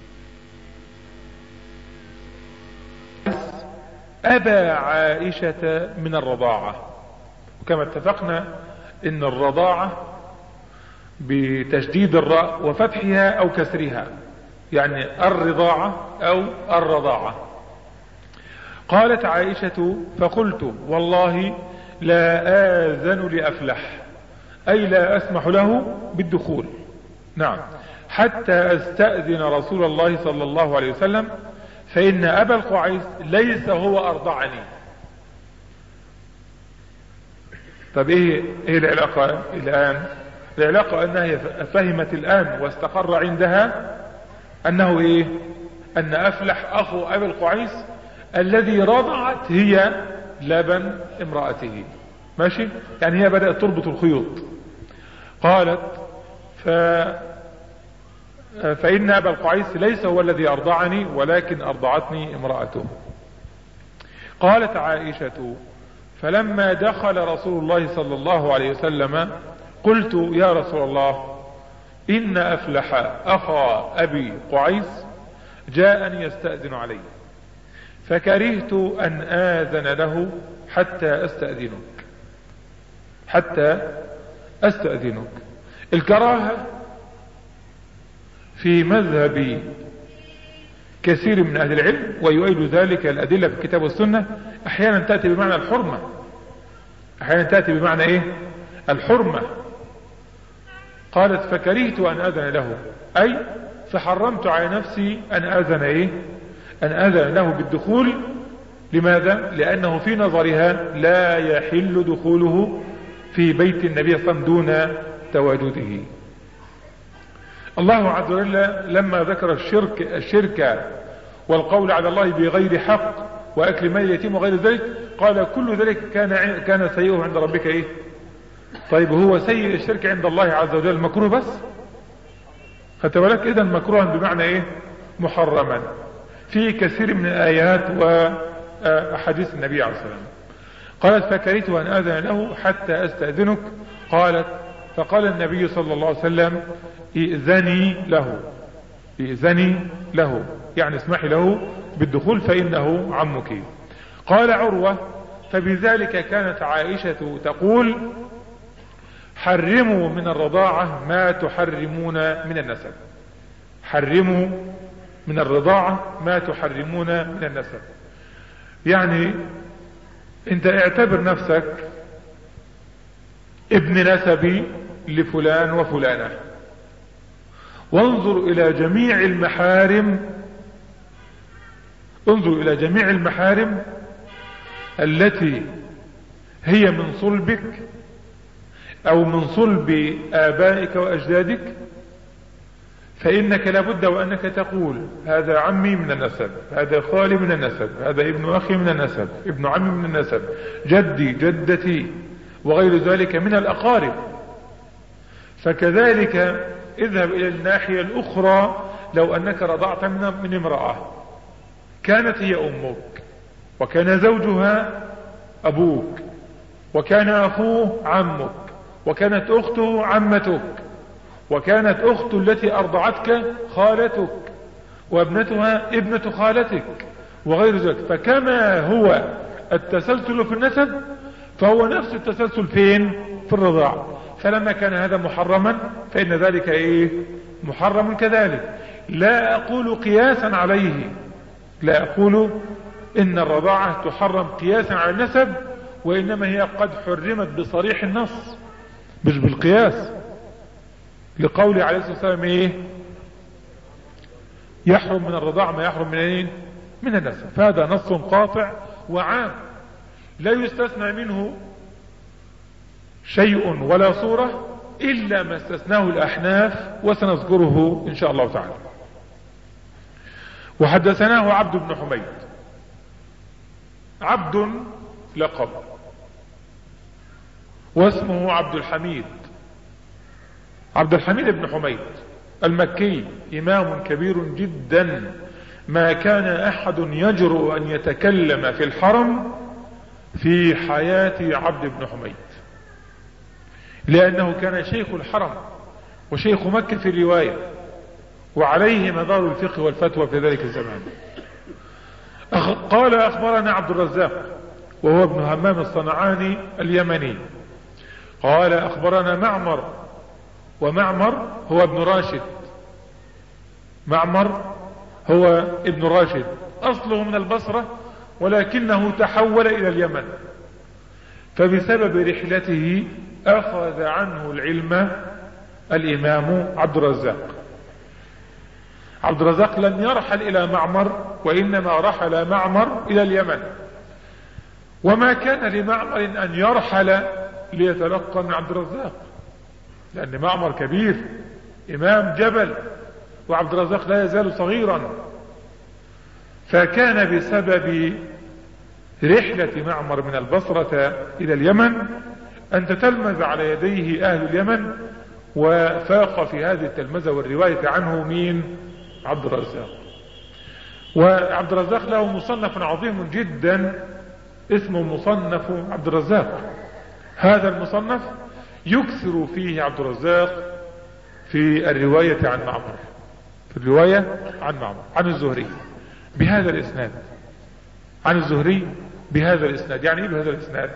ابا عائشة من الرضاعة. وكما اتفقنا ان الرضاعة بتشديد الراء وفتحها او كسرها، يعني الرضاعة او الرضاعة. قالت عائشة فقلت والله لا آذن لأفلح، اي لا اسمح له بالدخول، نعم، حتى استأذن رسول الله صلى الله عليه وسلم، فإن أبا القعيس ليس هو أرضعني. طب ايه العلاقة الآن؟ العلاقة أنها فهمت الآن واستقر عندها أنه ايه؟ أن أفلح أخو أبي القعيس الذي رضعت هي لبن امرأته، ماشي؟ يعني هي بدأت تربط الخيوط. قالت فإن أبا القعيس ليس هو الذي أرضعني ولكن أرضعتني امرأته. قالت عائشة فلما دخل رسول الله صلى الله عليه وسلم قلت يا رسول الله إن أفلح أخا أبي قعيس جاءني يستأذن علي، فكرهت أن آذن له حتى أستأذنك. الكراهة في مذهب كثير من أهل العلم، ويؤيد ذلك الأدلة في الكتاب والسنة، أحيانا تأتي بمعنى الحرمة، أحيانا تأتي بمعنى إيه؟ الحرمة. قالت فكرهت أن أذن له، أي فحرمت على نفسي أن أذن إيه؟ أن أذن له بالدخول. لماذا؟ لأنه في نظرها لا يحل دخوله في بيت النبي صلى الله عليه وسلم دون تواجده. الله عز وجل لما ذكر الشرك والقول على الله بغير حق وأكل مال اليتيم وغير ذلك، قال كل ذلك كان سيئه عند ربك ايه؟ طيب هو سيء الشرك عند الله عز وجل مكروه بس؟ خدت بالك؟ اذا مكروها بمعنى ايه؟ محرما في كثير من الآيات وأحاديث النبي عليه الصلاة والسلام. قالت فكرهت أن آذن له حتى أستأذنك. قالت فقال النبي صلى الله عليه وسلم ائذني له يعني اسمحي له بالدخول فإنه عمك. قال عروة فبذلك كانت عائشة تقول حرموا من الرضاعة ما تحرمون من النسب، حرموا من الرضاعة ما تحرمون من النسب. يعني انت اعتبر نفسك ابن نسبي لفلان وفلانة، وانظر الى جميع المحارم، انظر الى جميع المحارم التي هي من صلبك او من صلب ابائك واجدادك، فانك لابد وانك تقول هذا عمي من النسب، هذا خالي من النسب، هذا ابن اخي من النسب، ابن عمي من النسب، جدي جدتي وغير ذلك من الاقارب. فكذلك اذهب الى الناحية الاخرى، لو انك رضعت من امرأة كانت هي امك وكان زوجها ابوك وكان اخوه عمك وكانت اخته عمتك وكانت اخت التي ارضعتك خالتك وابنتها ابنة خالتك وغير ذلك، فكما هو التسلسل في النسب فهو نفس التسلسل فين؟ في الرضاعة. فلما كان هذا محرما فإن ذلك ايه؟ محرم كذلك. لا اقول قياسا عليه، لا اقول ان الرضاعة تحرم قياسا على النسب، وانما هي قد حرمت بصريح النص مش بالقياس، لقول عليه الصلاة والسلام ايه؟ يحرم من الرضاعة ما يحرم من ايه؟ من النسب. فهذا نص قاطع وعام لا يستثنى منه شيء ولا صورة الا ما استثناه الاحناف، وسنذكره ان شاء الله تعالى. وحدثناه عبد بن حميد. عبد لقب، واسمه عبد الحميد بن حميد المكي، إمام كبير جدا، ما كان أحد يجرؤ أن يتكلم في الحرم في حياة عبد بن حميد، لأنه كان شيخ الحرم وشيخ مكة في الرواية، وعليه مدار الفقه والفتوى في ذلك الزمان. قال أخبرنا عبد الرزاق وهو ابن همام الصنعاني اليمني، قال أخبرنا معمر، ومعمر هو ابن راشد، معمر هو ابن راشد، أصله من البصرة ولكنه تحول إلى اليمن، فبسبب رحلته أخذ عنه العلم الإمام عبد الرزاق. عبد الرزاق لم يرحل إلى معمر، وإنما رحل معمر إلى اليمن، وما كان لمعمر أن يرحل ليتلقى من عبد الرزاق، لأن معمر كبير إمام جبل، وعبد الرزاق لا يزال صغيرا، فكان بسبب رحلة معمر من البصرة إلى اليمن أن تتلمذ على يديه أهل اليمن، وفاق في هذه التلمذة والرواية عنه مين؟ عبد الرزاق. وعبد الرزاق له مصنف عظيم جدا اسمه مصنف عبد الرزاق. هذا المصنف يكثر فيه عبد الرزاق في الرواية عن معمر، في الرواية عن معمر عن الزهري بهذا الإسناد، عن الزهري بهذا الإسناد. يعني ايه بهذا الإسناد؟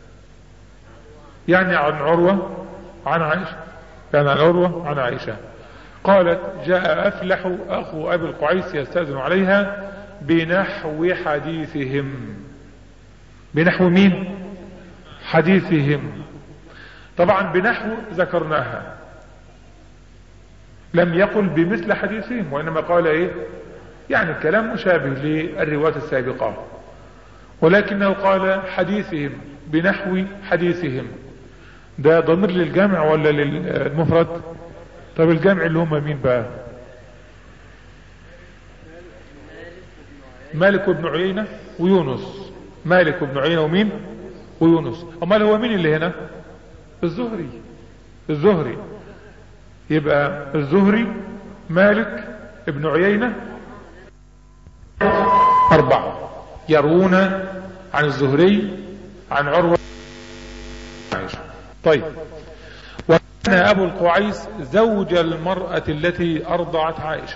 يعني عن عروة عن عائشة، يعني عن عروة عن عائشة قالت: جاء أفلح أخو أبي القعيس يستأذن عليها بنحو حديثهم. بنحو مين؟ حديثهم. طبعا بنحو ذكرناها، لم يقل بمثل حديثهم، وإنما قال ايه؟ يعني الكلام مشابه للروايات السابقة، ولكنه قال حديثهم بنحو حديثهم. ده ضمير للجمع ولا للمفرد؟ طب الجمع اللي هم مين بقى؟ مالك بن عيينة ويونس. مالك بن عيينة ومين؟ ويونس. امال هو مين اللي هنا؟ الزهري. الزهري. يبقى الزهري مالك ابن عيينة، 4 يروون عن الزهري عن عروة. طيب، وكان أبو القعيس زوج المرأة التي أرضعت عائشة.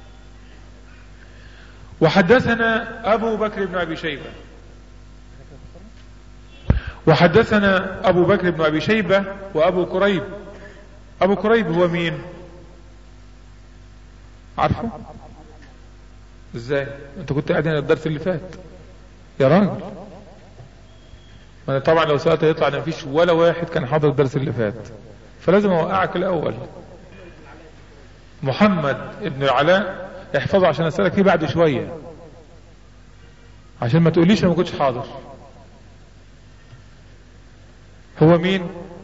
وحدثنا أبو بكر بن أبي شيبة، وحدثنا أبو بكر بن أبي شيبة وأبو كريب. أبو كريب هو مين؟ عارفه؟ ازاي؟ انت كنت قاعدين الدرس اللي فات يا راجل. طبعا لو سألت يطلع ان مفيش ولا واحد كان حاضر الدرس اللي فات، فلازم اوقعك الاول. محمد ابن العلاء احفظه عشان اسألك فيه بعد شوية، عشان ما تقوليش انا ما كنتش حاضر. هو مين؟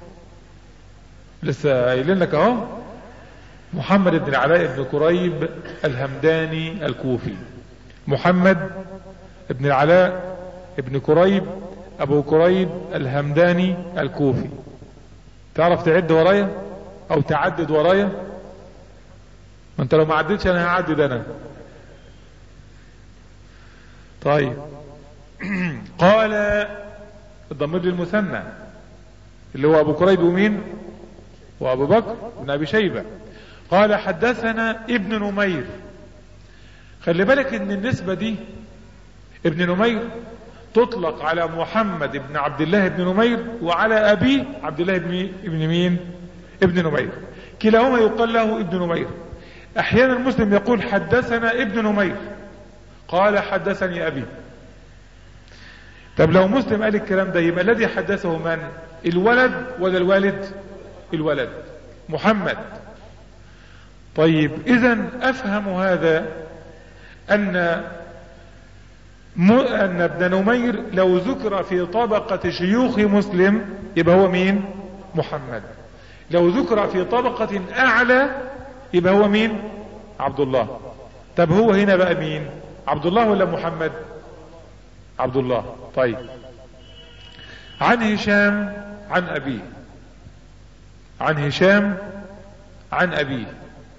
لسه قايلين لك اهو، محمد بن العلاء بن كريب الهمداني الكوفي. محمد بن العلاء بن كريب ابو كريب الهمداني الكوفي. تعرف تعد ورايا او تعدد ورايا؟ ما انت لو ما عدتش انا هعدد انا. طيب قال الضمير للمثنى اللي هو ابو كريب ومين؟ وابو بكر بن ابي شيبة. قال حدثنا ابن نمير. خلي بالك ان النسبة دي ابن نمير تطلق على محمد بن عبد الله بن نمير وعلى ابي عبد الله ابن مين؟ ابن نمير. كلاهما يقال له ابن نمير. احيانا المسلم يقول حدثنا ابن نمير قال حدثني ابي. طب لو مسلم قال الكلام ده يبقى الذي حدثه من؟ الولد ولا الوالد؟ الولد محمد. طيب اذا افهم هذا ان ابن نمير لو ذكر في طبقة شيوخ مسلم يبقى هو مين؟ محمد. لو ذكر في طبقة اعلى يبقى هو مين؟ عبد الله. طب هو هنا بقى مين؟ عبد الله ولا محمد؟ عبد الله. طيب عن هشام عن أبيه، عن هشام عن أبيه.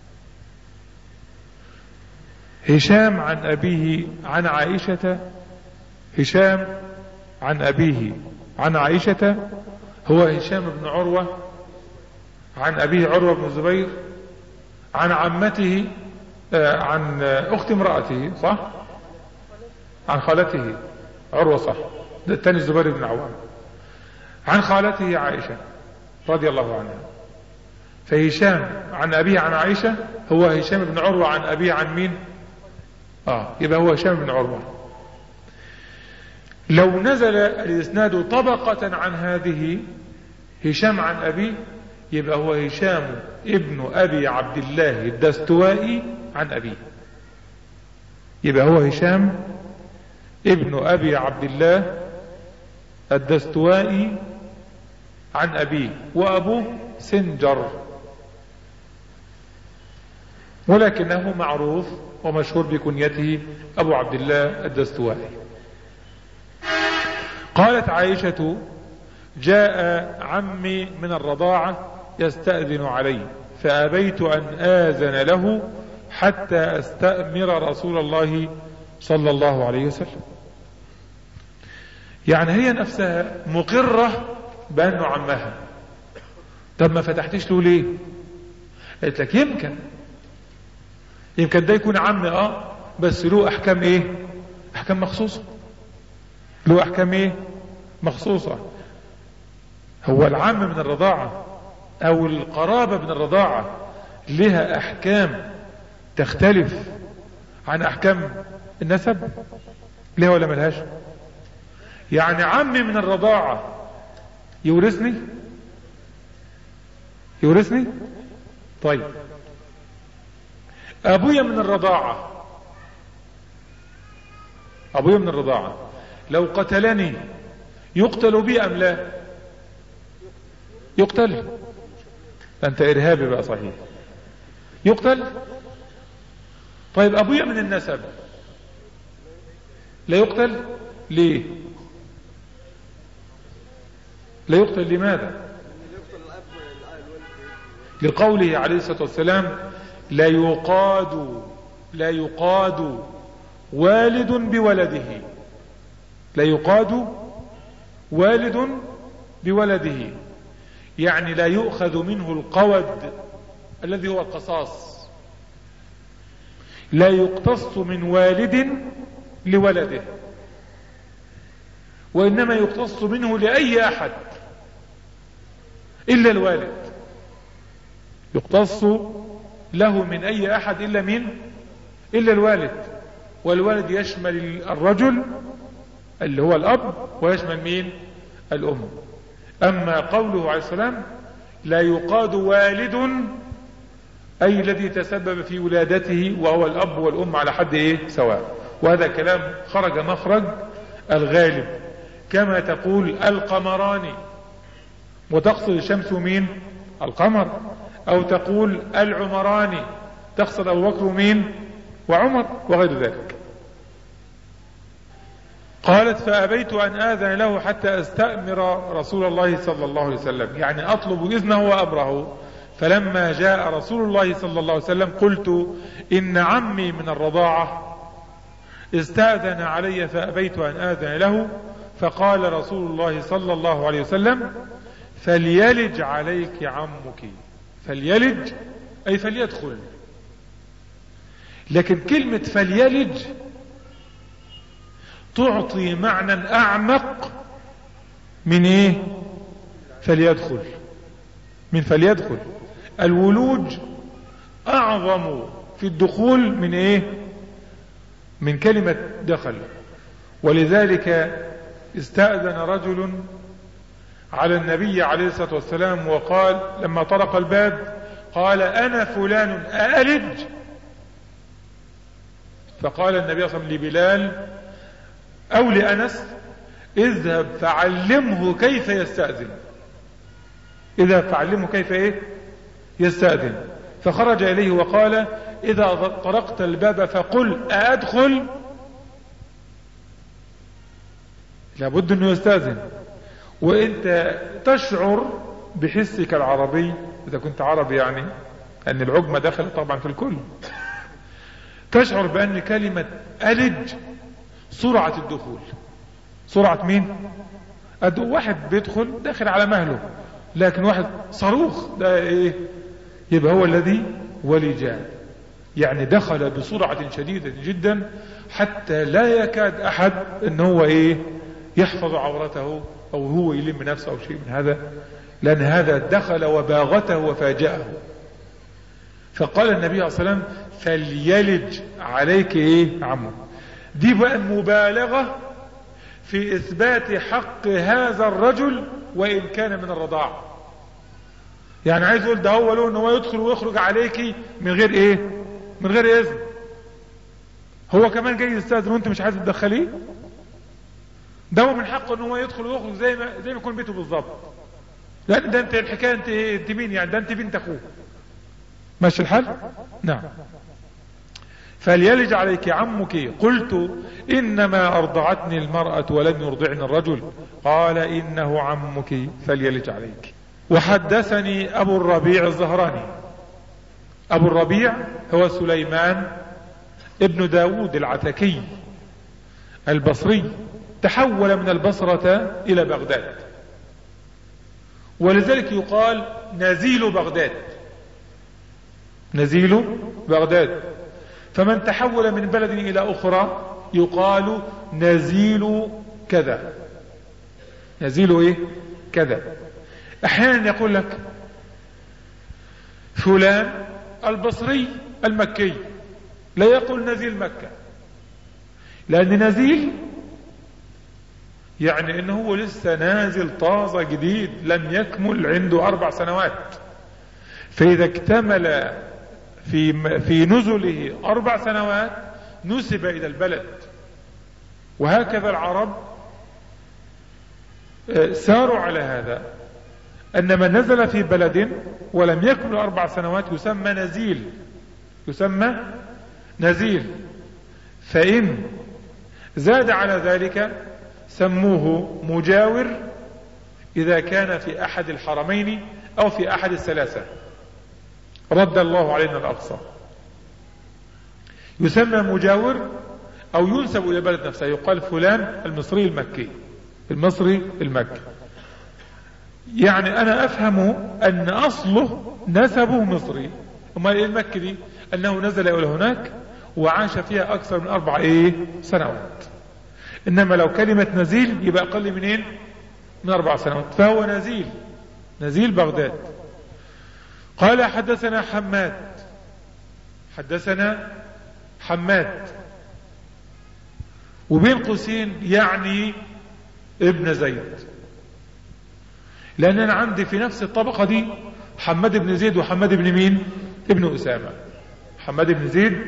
هشام عن أبيه عن عائشة، هشام عن أبيه عن عائشة هو هشام بن عروة عن أبيه عروة بن الزبير عن عمته عن أخت امرأته، صح؟ عن خالته عروة، صح، ده الثاني الزبير بن عوام، عن خالته عائشة رضي الله عنها. فهشام عن أبيه عن عائشة هو هشام بن عروة عن أبيه عن مين؟ يبقى هو هشام بن عروة. لو نزل الإسناد طبقة عن هذه هشام عن أبيه يبقى هو هشام ابن أبي عبد الله الدستوائي عن أبيه، يبقى هو هشام ابن أبي عبد الله الدستوائي عن أبيه، وأبوه سنجر، ولكنه معروف ومشهور بكنيته أبو عبد الله الدستوائي. قالت عائشة: جاء عمي من الرضاعة يستأذن علي فأبيت أن آذن له حتى أستأمر رسول الله صلى الله عليه وسلم. يعني هي نفسها مقرة بأنه عمها. طب ما فتحتش له ليه؟ قلت لك يمكن ده يكون عم بس له أحكام ايه؟ أحكام مخصوصة، له أحكام ايه؟ مخصوصة. هو العم من الرضاعة او القرابة من الرضاعة لها احكام تختلف عن احكام النسب، لها ولا ملهاش؟ يعني عمي من الرضاعة يورثني؟ طيب ابويا من الرضاعة لو قتلني يقتل بي ام لا؟ يقتل. انت ارهابي بقى، صحيح، يقتل. طيب ابويا من النسب لا يقتل؟ ليه لا يقتل؟ لماذا؟ لقوله عليه الصلاة والسلام: لا يقاد والد بولده، لا يقاد والد بولده، يعني لا يؤخذ منه القود الذي هو القصاص، لا يقتص من والد لولده، وإنما يقتص منه لأي أحد إلا الوالد، يقتص له من أي أحد إلا مين؟ إلا الوالد. والوالد يشمل الرجل اللي هو الأب ويشمل مين؟ الأم. أما قوله عليه السلام: لا يقاد والد، أي الذي تسبب في ولادته، وهو الأب والأم على حد إيه؟ سواء. وهذا كلام خرج مخرج الغالب، كما تقول القمران وتقصد الشمس مين؟ القمر، أو تقول العمران تقصد أبو بكر مين؟ وعمر، وغير ذلك. قالت: فأبيت أن آذن له حتى أستأمر رسول الله صلى الله عليه وسلم، يعني أطلب إذنه وأمره. فلما جاء رسول الله صلى الله عليه وسلم قلت: إن عمي من الرضاعة استأذن علي فأبيت أن آذن له. فقال رسول الله صلى الله عليه وسلم: فليلج عليك عمك. فليلج أي فليدخل. لكن كلمة فليلج تعطي معنى أعمق من إيه؟ فليدخل. من فليدخل. الولوج أعظم في الدخول من إيه؟ من كلمة دخل. ولذلك استأذن رجل على النبي عليه الصلاة والسلام وقال لما طرق الباب قال: أنا فلان أألج؟ فقال النبي صلى الله عليه وسلم لبلال أو لأنس: اذهب فعلمه كيف يستأذن. اذهب فعلمه كيف إيه؟ يستأذن. فخرج إليه وقال: إذا طرقت الباب فقل أأدخل؟ لابد أنه يستأذن. وانت تشعر بحسك العربي اذا كنت عربي يعني، ان العجمة دخلت طبعا في الكل، تشعر بان كلمة ألج سرعة الدخول. سرعة مين؟ واحد بيدخل داخل على مهله، لكن واحد صاروخ ده ايه؟ يبقى هو الذي ولج، يعني دخل بسرعة شديدة جدا حتى لا يكاد احد ان هو ايه يحفظ عورته او هو يلم نفسه او شيء من هذا، لان هذا دخل وباغته وفاجأه. فقال النبي صلى الله عليه وسلم فليلج عليك ايه عمه. دي بقى مبالغة في اثبات حق هذا الرجل وان كان من الرضاعة. يعني عايز يقول ده هو له ان هو يدخل ويخرج عليك من غير ايه؟ من غير اذن. هو كمان جاي يستاذن وانت مش عايز تدخليه؟ ده هو من حقه ان هو يدخل ويخرج زي ما يكون بيته بالظبط. لان ده انت الحكايه انت ايه؟ انت مين يعني؟ ده انت بنت اخوه. ماشي الحال؟ نعم. فليلج عليك عمك. قلت انما ارضعتني المرأة ولم يرضعني الرجل. قال انه عمك فليلج عليك. وحدثني ابو الربيع الزهراني. ابو الربيع هو سليمان ابن داود العتكي البصري، تحول من البصرة الى بغداد، ولذلك يقال نزيل بغداد. نزيل بغداد. فمن تحول من بلد الى اخرى يقال نزيل كذا. نزيل ايه؟ كذا. احيانا يقول لك فلان البصري المكي، لا يقول نزيل مكة، لان نزيل يعني انه هو لسه نازل طازة جديد، لم يكمل عنده 4 سنوات. فاذا اكتمل في نزله 4 سنوات نسب الى البلد. وهكذا العرب ساروا على هذا، ان من نزل في بلد ولم يكمل 4 سنوات يسمى نزيل. يسمى نزيل. فان زاد على ذلك سموه مجاور اذا كان في احد الحرمين او في احد الثلاثة. رد الله علينا الاقصى. يسمى مجاور او ينسب الى البلد نفسه، يقال فلان المصري المكي. المصري المكي يعني انا افهم ان اصله نسبه مصري. اما المكي دي انه نزل الى هناك وعاش فيها اكثر من 4 سنوات. انما لو كلمة نزيل يبقى اقل منين؟ من 4 سنوات. فهو نزيل. نزيل بغداد. قال حدثنا حماد. حدثنا حماد وبين قوسين يعني ابن زيد، لان انا عندي في نفس الطبقة دي حماد بن زيد وحماد بن مين؟ ابن اسامة. حماد بن زيد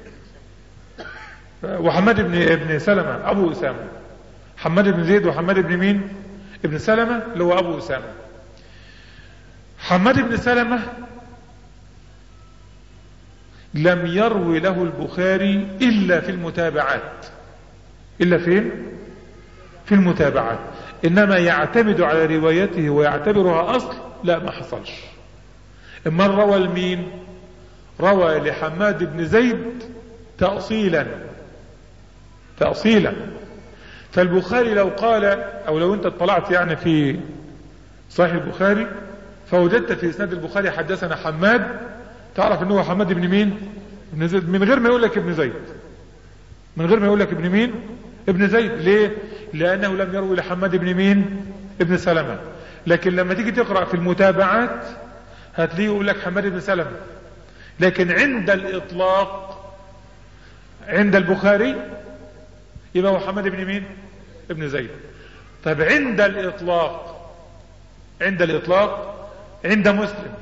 وحماد بن سلمة ابو اسامة. حماد بن زيد وحماد بن مين؟ ابن سلمة اللي هو ابو اسامة. حماد بن سلمة لم يروي له البخاري الا في المتابعات. الا فين؟ في المتابعات. انما يعتمد على روايته ويعتبرها اصل لا، ما حصلش. اما روى لمين؟ روى لحماد بن زيد تأصيلا. تأصيلا. فالبخاري لو قال، او لو انت اطلعت يعني في صحيح البخاري فوجدت في اسناد البخاري حدثنا حماد، تعرف انه حماد بن مين؟ ابن زيد، من غير ما يقول لك ابن زيد. من غير ما يقول لك ابن مين؟ ابن زيد. ليه؟ لانه لم يروي لحماد بن مين؟ ابن سلمة. لكن لما تيجي تقرأ في المتابعات هتلاقيه يقول لك حماد بن سلمة. لكن عند الاطلاق عند البخاري يبقى هو حماد بن مين؟ ابن زيد. طب عند الاطلاق عند مسلم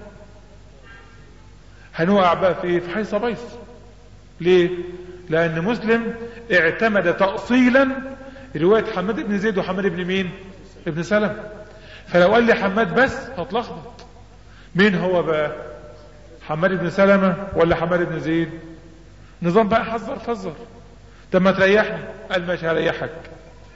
هنوقع بقى في حيص بيص. ليه؟ لان مسلم اعتمد تأصيلا رواية حماد بن زيد وحماد بن مين؟ ابن سلمة. فلو قال لي حماد بس هتلخبط. مين هو بقى؟ حماد بن سلمة ولا حماد بن زيد؟ نظام بقى حذر فزر. طب ما تريحني. قال ماشي هريحك.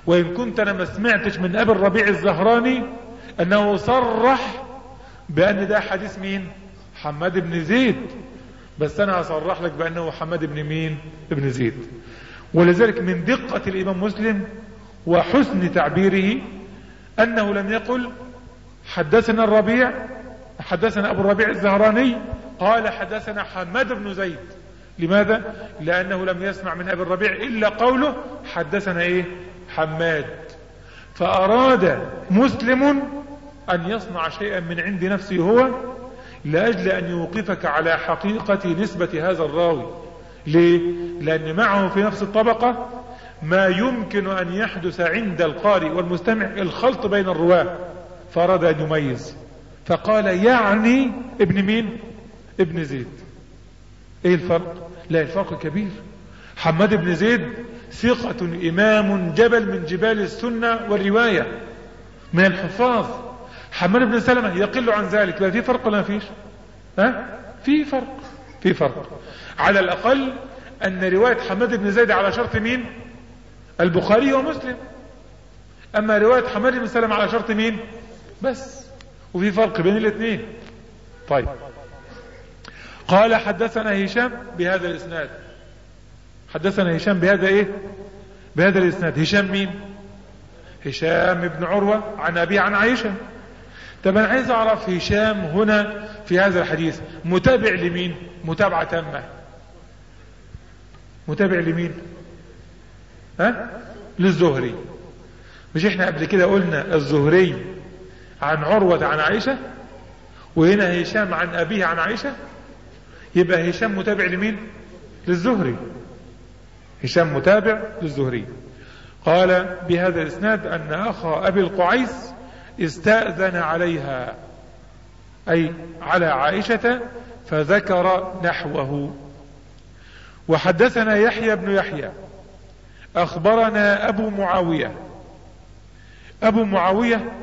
وإن كنت أنا ما سمعتش من أبي الربيع الزهراني أنه صرح بأن ده حديث مين؟ حماد بن زيد. بس أنا هصرح لك بأنه حماد بن مين؟ ابن زيد. ولذلك من دقة الإمام مسلم وحسن تعبيره أنه لم يقل حدثنا الربيع، حدثنا أبو الربيع الزهراني، قال حدثنا حماد بن زيد. لماذا؟ لأنه لم يسمع من أبي الربيع إلا قوله حدثنا إيه؟ حماد. فأراد مسلم أن يصنع شيئا من عند نفسه هو لأجل أن يوقفك على حقيقة نسبة هذا الراوي. ليه؟ لأن معه في نفس الطبقة ما يمكن أن يحدث عند القارئ والمستمع الخلط بين الرواة، فأراد أن يميز فقال يعني ابن مين؟ ابن زيد. ايه الفرق؟ لا، الفرق كبير. حماد بن زيد ثقة إمام جبل من جبال السنة والرواية من الحفاظ. حماد بن سلمة يقل عن ذلك. لا، في فرق ولا ما فيش؟ في فرق، في فرق. على الأقل أن رواية حماد بن زيد على شرط مين؟ البخاري ومسلم. أما رواية حماد بن سلمة على شرط مين؟ بس. وفي فرق بين الاثنين. طيب، قال حدثنا هشام بهذا الاسناد. حدثنا هشام بهذا ايه؟ بهذا الاسناد. هشام مين؟ هشام بن عروة عن أبي عن عائشة. طب انا عايز اعرف هشام هنا في هذا الحديث متابع لمين؟ متابعة تامة. متابع لمين؟ للزهري. مش احنا قبل كده قلنا الزهري عن عروة عن عائشة، وهنا هشام عن أبيه عن عائشة؟ يبقى هشام متابع لمين؟ للزهري. هشام متابع للزهري. قال بهذا الاسناد أن أخا أبي القعيس استأذن عليها، أي على عائشة، فذكر نحوه. وحدثنا يحيى بن يحيى أخبرنا أبو معاوية. أبو معاوية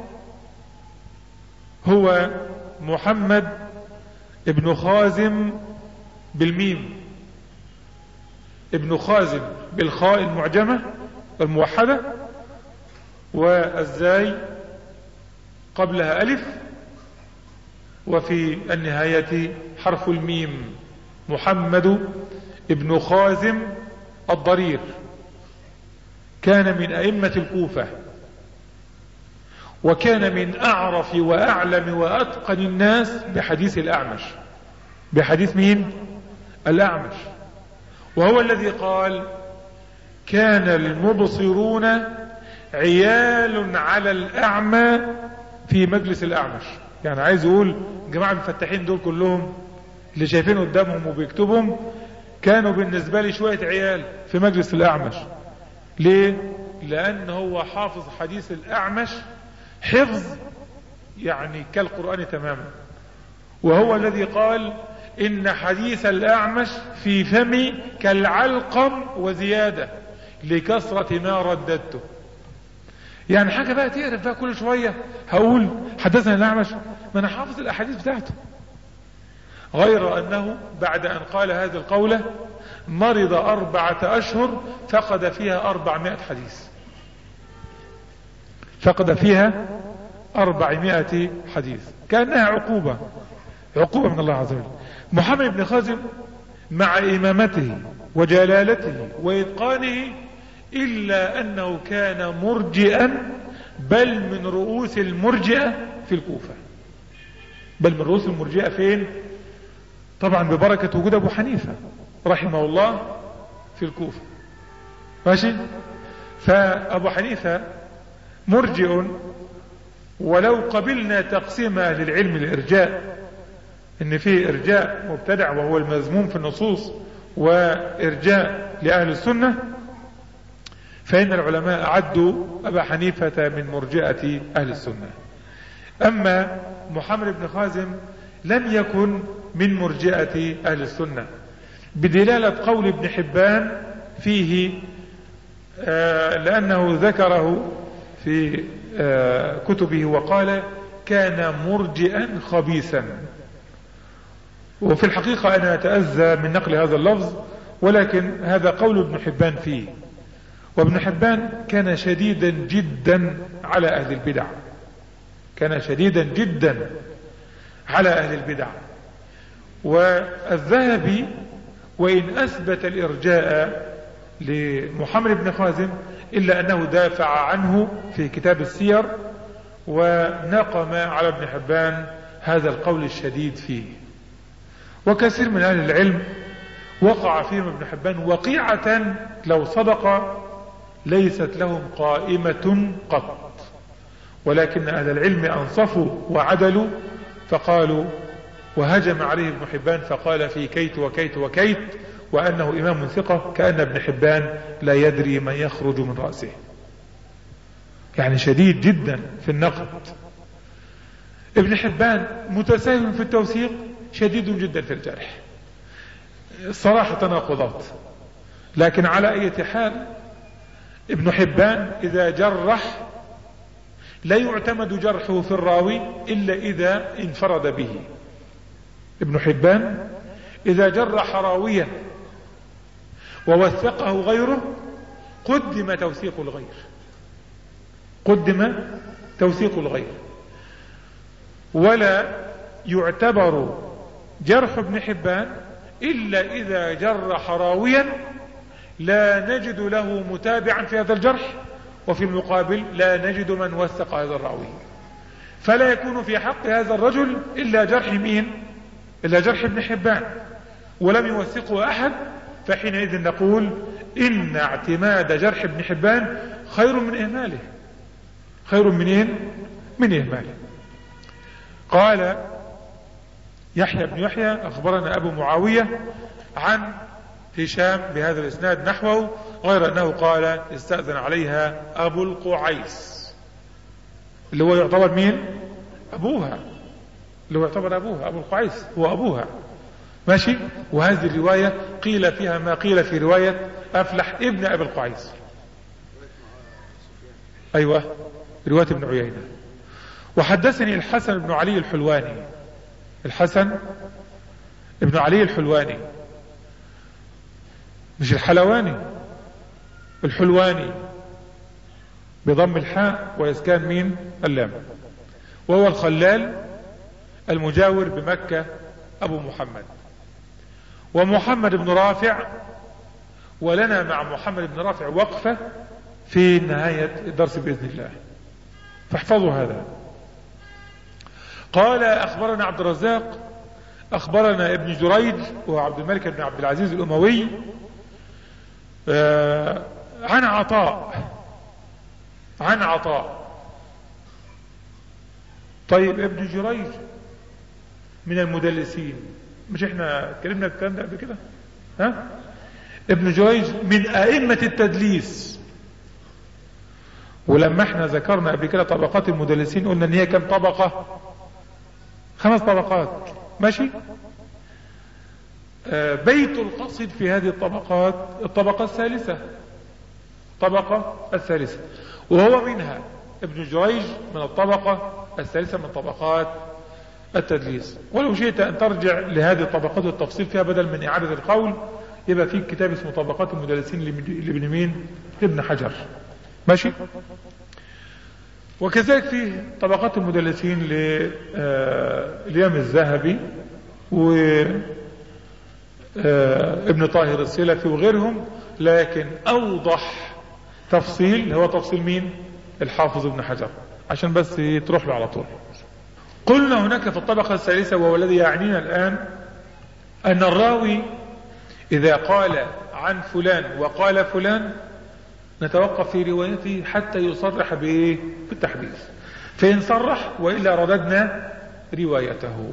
هو محمد ابن خازم بالميم، ابن خازم بالخاء المعجمة الموحدة، والزاي قبلها ألف، وفي النهاية حرف الميم. محمد ابن خازم الضرير، كان من أئمة الكوفة، وكان من أعرف وأعلم وأتقن الناس بحديث الأعمش. بحديث مين؟ الأعمش. وهو الذي قال كان المبصرون عيال على الأعمى في مجلس الأعمش. يعني عايز يقول جماعة المفتحين دول كلهم اللي شايفين قدامهم وبيكتبهم كانوا بالنسبة لي شوية عيال في مجلس الأعمش. ليه؟ لأن هو حافظ حديث الأعمش حفظ يعني كالقرآن تماما. وهو الذي قال إن حديث الأعمش في فمي كالعلقم وزيادة لكثرة ما رددته. يعني حاجة بقى تعرف بقى كل شوية هقول حدثنا الأعمش، ما أنا حافظ الأحاديث بتاعته. غير أنه بعد أن قال هذه القولة مرض 4 أشهر فقد فيها 400 حديث. فقد فيها 400 حديث، كأنها عقوبة من الله عز وجل. محمد بن خازم مع إمامته وجلالته وإتقانه إلا أنه كان مرجئا، بل من رؤوس المرجئة في الكوفة. بل من رؤوس المرجئة فين؟ طبعا ببركة وجود أبو حنيفة رحمه الله في الكوفة. ماشي؟ فأبو حنيفة مرجئ، ولو قبلنا تقسيم أهل العلم الإرجاء، إن فيه إرجاء مبتدع وهو المذموم في النصوص، وإرجاء لأهل السنة، فإن العلماء عدوا أبا حنيفة من مرجئة أهل السنة. أما محمد بن خازم لم يكن من مرجئة أهل السنة، بدلالة قول ابن حبان فيه، لأنه ذكره في كتبه وقال كان مرجئا خبيثا. وفي الحقيقة أنا أتأذى من نقل هذا اللفظ، ولكن هذا قول ابن حبان فيه. وابن حبان كان شديدا جدا على أهل البدع، كان شديدا جدا على أهل البدع. والذهبي وإن أثبت الإرجاء لمحمد بن خازم إلا أنه دافع عنه في كتاب السير ونقم على ابن حبان هذا القول الشديد فيه. وكثير من أهل العلم وقع فيهم ابن حبان وقيعة لو صدق ليست لهم قائمة قط، ولكن أهل العلم أنصفوا وعدلوا فقالوا، وهجم عليه ابن حبان فقال في كيت وكيت وكيت وأنه إمام ثقة، كأن ابن حبان لا يدري من يخرج من رأسه، يعني شديد جدا في النقد. ابن حبان متساهل في التوثيق، شديد جدا في الجرح، الصراحة تناقضات. لكن على أي حال ابن حبان إذا جرح لا يعتمد جرحه في الراوي إلا إذا انفرد به. ابن حبان إذا جرح راويا ووثقه غيره قدم توثيق الغير، قدم توثيق الغير، ولا يعتبر جرح ابن حبان إلا إذا جرح راويا لا نجد له متابعا في هذا الجرح، وفي المقابل لا نجد من وثق هذا الراوي، فلا يكون في حق هذا الرجل إلا جرح مين؟ إلا جرح ابن حبان، ولم يوثقه أحد، فحينئذ نقول إن اعتماد جرح ابن حبان خير من إهماله، خير من إهماله. قال يحيى بن يحيى أخبرنا أبو معاوية عن هشام بهذا الإسناد نحوه، غير أنه قال استأذن عليها أبو القعيس، اللي هو يعتبر مين؟ أبوها، اللي هو يعتبر أبوها، أبو القعيس هو أبوها، ماشي. وهذه الرواية قيل فيها ما قيل في رواية أفلح ابن أبي القعيس، أيوة رواية ابن عيينة. وحدثني الحسن بن علي الحلواني، الحسن ابن علي الحلواني، مش الحلواني، الحلواني بضم الحاء وإسكان مين؟ اللام، وهو الخلال المجاور بمكة أبو محمد. ومحمد بن رافع، ولنا مع محمد بن رافع وقفة في نهاية الدرس بإذن الله، فاحفظوا هذا. قال أخبرنا عبد الرزاق أخبرنا ابن جريج وعبد الملك بن عبد العزيز الأموي عن عطاء. طيب ابن جريج من المدلسين، مش احنا اتكلمنا الكلام ده قبل كده؟ ها؟ ابن جريج من أئمة التدليس، ولما احنا ذكرنا قبل كده طبقات المدلسين قلنا ان هي كم طبقة؟ 5 طبقات، ماشي. بيت القصد في هذه الطبقات الطبقة الثالثة، الطبقة الثالثة، وهو منها ابن جريج من الطبقة الثالثة من طبقات التدليس. ولو شئت أن ترجع لهذه الطبقات والتفصيل فيها بدل من إعادة القول، يبقى في كتاب اسمه طبقات المدلسين لابن مين؟ لابن حجر، ماشي. وكذلك في طبقات المدلسين للإمام الذهبي وابن طاهر السلفي وغيرهم، لكن أوضح تفصيل هو تفصيل مين؟ الحافظ ابن حجر، عشان بس تروح له على طول. قلنا هناك في الطبقة الثالثة، وهو الذي يعنينا الآن، أن الراوي إذا قال عن فلان وقال فلان نتوقف في روايته حتى يصرح بالتحديث، فإن صرح وإلا رددنا روايته.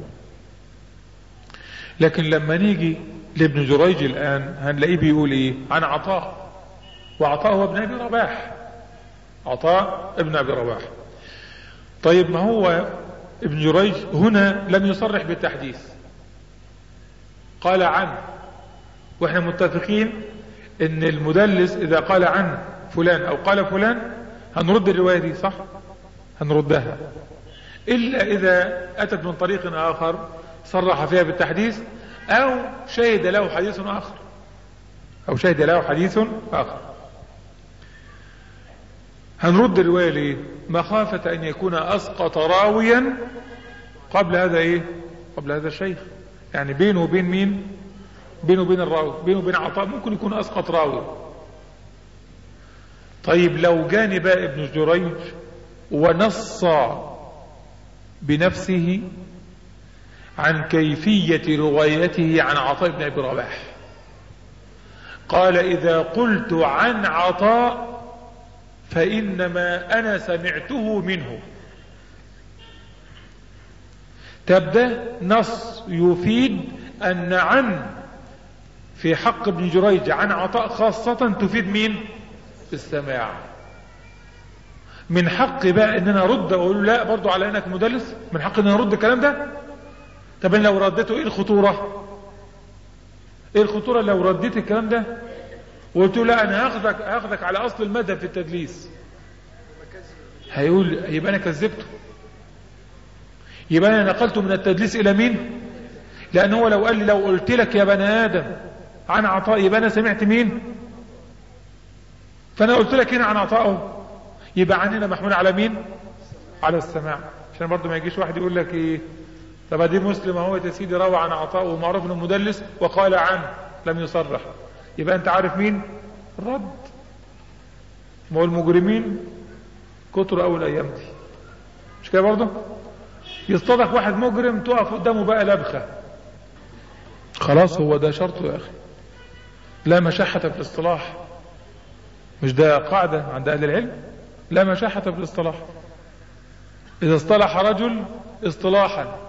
لكن لما نيجي لابن جريج الآن هنلاقيه بيقول إيه؟ عن عطاء، وعطاء هو ابن أبي رباح، عطاء ابن أبي رباح. طيب ما هو ابن جريج هنا لم يصرح بالتحديث، قال عن، واحنا متفقين ان المدلس اذا قال عن فلان او قال فلان هنرد الرواية دي، صح؟ هنردها، الا اذا اتت من طريق اخر صرح فيها بالتحديث او شهد له حديث اخر، هنرد الرواية ليه؟ مخافة ان يكون اسقط راويا قبل هذا ايه؟ قبل هذا الشيخ. يعني بينه وبين مين؟ بينه وبين الراوي، بينه وبين عطاء ممكن يكون اسقط راوي. طيب لو جاني بقى ابن جريج ونص بنفسه عن كيفية روايته عن عطاء بن ابي رباح، قال اذا قلت عن عطاء فانما انا سمعته منه. تبدأ نص يفيد ان عن في حق ابن جريج عن عطاء خاصة تفيد مين؟ السماع. من حقي بقى ان انا ارد واقول لا برضو على انك مدلس؟ من حقي ان انا ارد الكلام ده؟ طب انا لو رديته ايه الخطورة؟ ايه الخطورة لو رديت الكلام ده وقلت له لا انا هاخدك على اصل المذهب في التدليس؟ هيقول يبقى انا كذبته، يبقى انا نقلته من التدليس الى مين؟ لان هو لو قال لي لو قلت لك يا بني ادم عن عطاء يبقى انا سمعت مين؟ فانا قلت لك هنا عن عطاءه، يبقى عننا محمول على مين؟ على السماع. عشان برضو ما يجيش واحد يقول لك ايه طب دي مسلم اهو يا سيدي روى عن عطاء ومعروف انه مدلس وقال عنه لم يصرح، يبقى انت عارف مين الرد. ما هو المجرمين كتروا اول ايام دي، مش كده برضو؟ يصطدق واحد مجرم تقف قدامه بقى لبخه، خلاص هو ده شرطه يا اخي. لا مشاحة في الاصطلاح، مش ده قاعدة عند اهل العلم؟ لا مشاحة في الاصطلاح. اذا اصطلح رجل اصطلاحا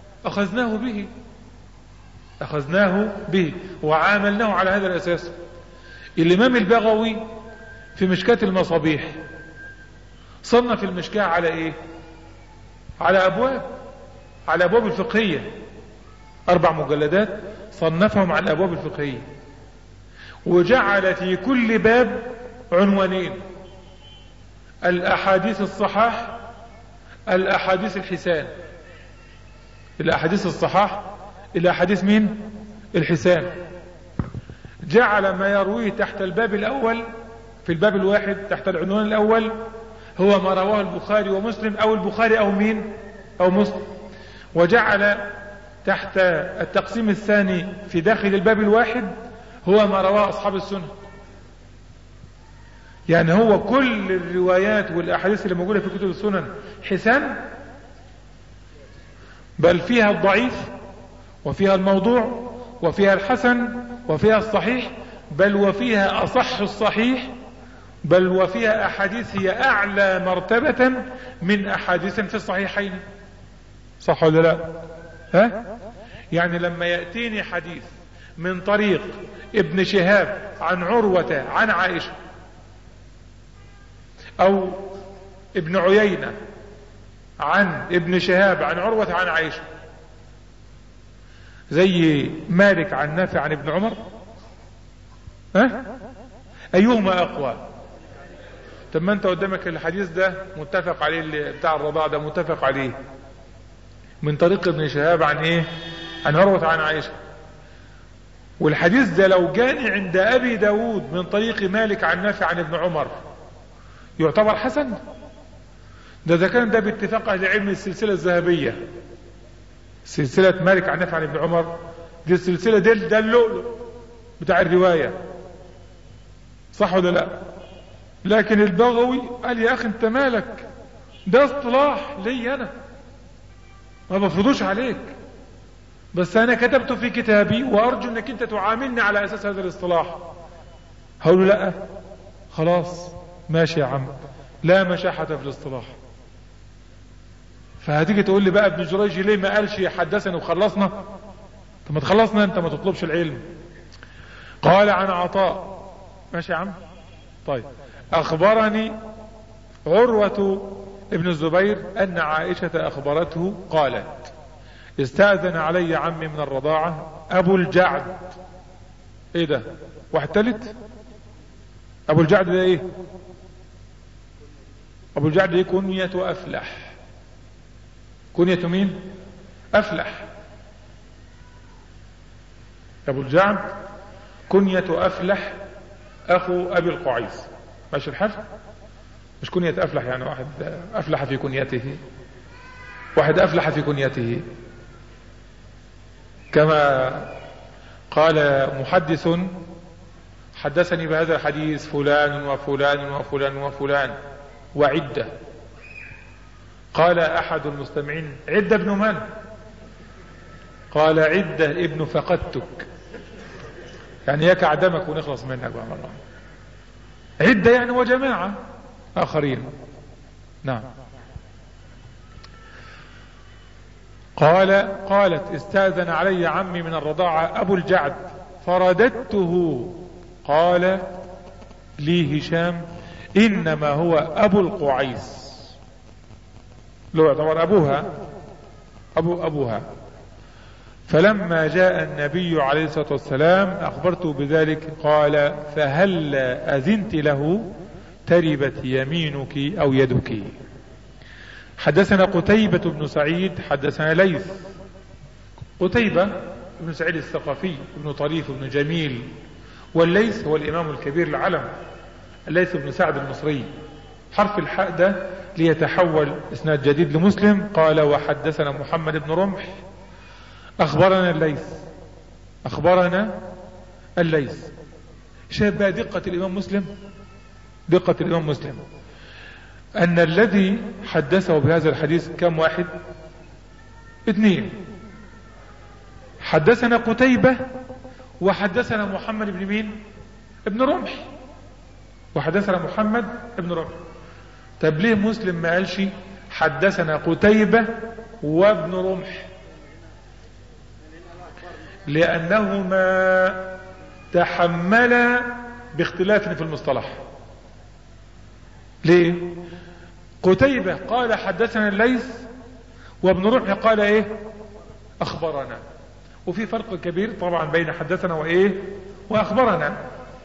اخذناه به وعاملناه على هذا الاساس. الامام البغوي في مشكاة المصابيح صنف المشكاة على ايه؟ على ابواب الفقهية، 4 مجلدات صنفهم على الابواب الفقهية، وجعل في كل باب عنوانين: الاحاديث الصحاح، الاحاديث الحسان. الاحاديث الصحاح، الاحاديث مين؟ الحسان. جعل ما يرويه تحت الباب الاول، في الباب الواحد تحت العنوان الاول هو ما رواه البخاري ومسلم او البخاري او مين او مسلم، وجعل تحت التقسيم الثاني في داخل الباب الواحد هو ما رواه اصحاب السنة. يعني هو كل الروايات والاحاديث اللي موجودة في كتب السنن حسان، بل فيها الضعيف وفيها الموضوع وفيها الحسن وفيها الصحيح، بل وفيها اصح الصحيح، بل وفيها احاديث هي اعلى مرتبة من احاديث في الصحيحين. صح ولا لا؟ ها؟ يعني لما يأتيني حديث من طريق ابن شهاب عن عروة عن عائشة، او ابن عيينة عن ابن شهاب عن عروة عن عائشة، زي مالك عن نافع عن ابن عمر، ها؟ ايهما اقوى؟ طب ما انت قدامك الحديث ده متفق عليه، اللي بتاع الرضاع ده متفق عليه من طريق ابن شهاب عن ايه؟ عن عروة عن عائشة. والحديث ده لو جاني عند ابي داود من طريق مالك عن نافع عن ابن عمر يعتبر حسن؟ ده اذا كان ده باتفاق اهل العلم السلسلة الذهبية، سلسلة مالك عن نافع عن ابن عمر دي السلسلة ده اللؤلؤ بتاع الرواية، صح ولا لا؟ لكن البغوي قال يا اخي انت مالك، ده اصطلاح لي انا ما بفرضوش عليك، بس انا كتبته في كتابي وارجو انك انت تعاملني على اساس هذا الاصطلاح. هقول له لا خلاص ماشي يا عم، لا مشاحة في الاصطلاح. فهتيجي تقول لي بقى ابن جريج ليه ما قالش حدثني وخلصنا؟ طب ما تخلصنا انت، ما تطلبش العلم. قال عن عطاء، ماشي يا عم. طيب اخبرني عروة ابن الزبير ان عائشة اخبرته قالت استأذن علي عمي من الرضاعة ابو الجعد. ايه ده؟ واحد تالت؟ ابو الجعد ده ايه؟ ابو الجعد ايه؟ كنية افلح. كنية مين؟ افلح. ابو الجعد كنية افلح اخو ابي القعيس، ماشي الحال. مش كنية أفلح، يعني واحد أفلح في كنيته، واحد أفلح في كنيته. كما قال محدث: حدثني بهذا الحديث فلان وفلان وفلان وفلان وعدة. قال أحد المستمعين: عدة ابن من؟ قال: عدة ابن فقدتك، يعني يك عدمك ونخلص منك بقى مرة. عدة يعني وجماعة آخرين. نعم. قالت: استأذن علي عمي من الرضاعة أبو الجعد فرددته. قال لي هشام: إنما هو أبو القعيس، لو يعتبر أبوها. فلما جاء النبي عليه الصلاة والسلام أخبرته بذلك، قال: فهل أذنت له؟ تربت يمينك أو يدك. حدثنا قتيبة بن سعيد حدثنا ليث. قتيبة بن سعيد الثقفي بن طريف بن جميل، والليث هو الإمام الكبير العلم، الليث بن سعد المصري. حرف الحاء ده ليتحول إسناد جديد لمسلم. قال: وحدثنا محمد بن رمح أخبرنا الليث. شاهد بقى دقة الإمام مسلم، أن الذي حدثه بهذا الحديث كم واحد؟ 2. حدثنا قتيبة وحدثنا محمد بن مين؟ ابن رمح. وحدثنا محمد ابن رمح. طب ليه مسلم ما قالش حدثنا قتيبة وابن رمح؟ لأنهما تحملا باختلاف في المصطلح. ليه؟ قتيبة قال حدثنا الليث، وابن رمح قال ايه؟ اخبرنا. وفي فرق كبير طبعا بين حدثنا وايه واخبرنا،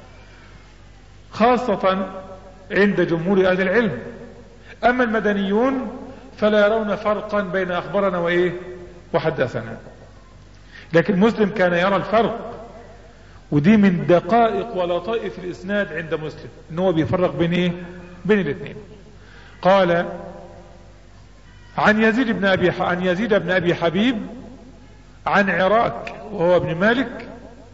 خاصة عند جمهور اهل العلم. اما المدنيون فلا يرون فرقا بين اخبرنا وايه وحدثنا، لكن مسلم كان يرى الفرق. ودي من دقائق ولطائف الاسناد عند مسلم، ان هو بيفرق بين ايه؟ بين الاثنين. قال: عن يزيد بن ابي حبيب عن عراك وهو ابن مالك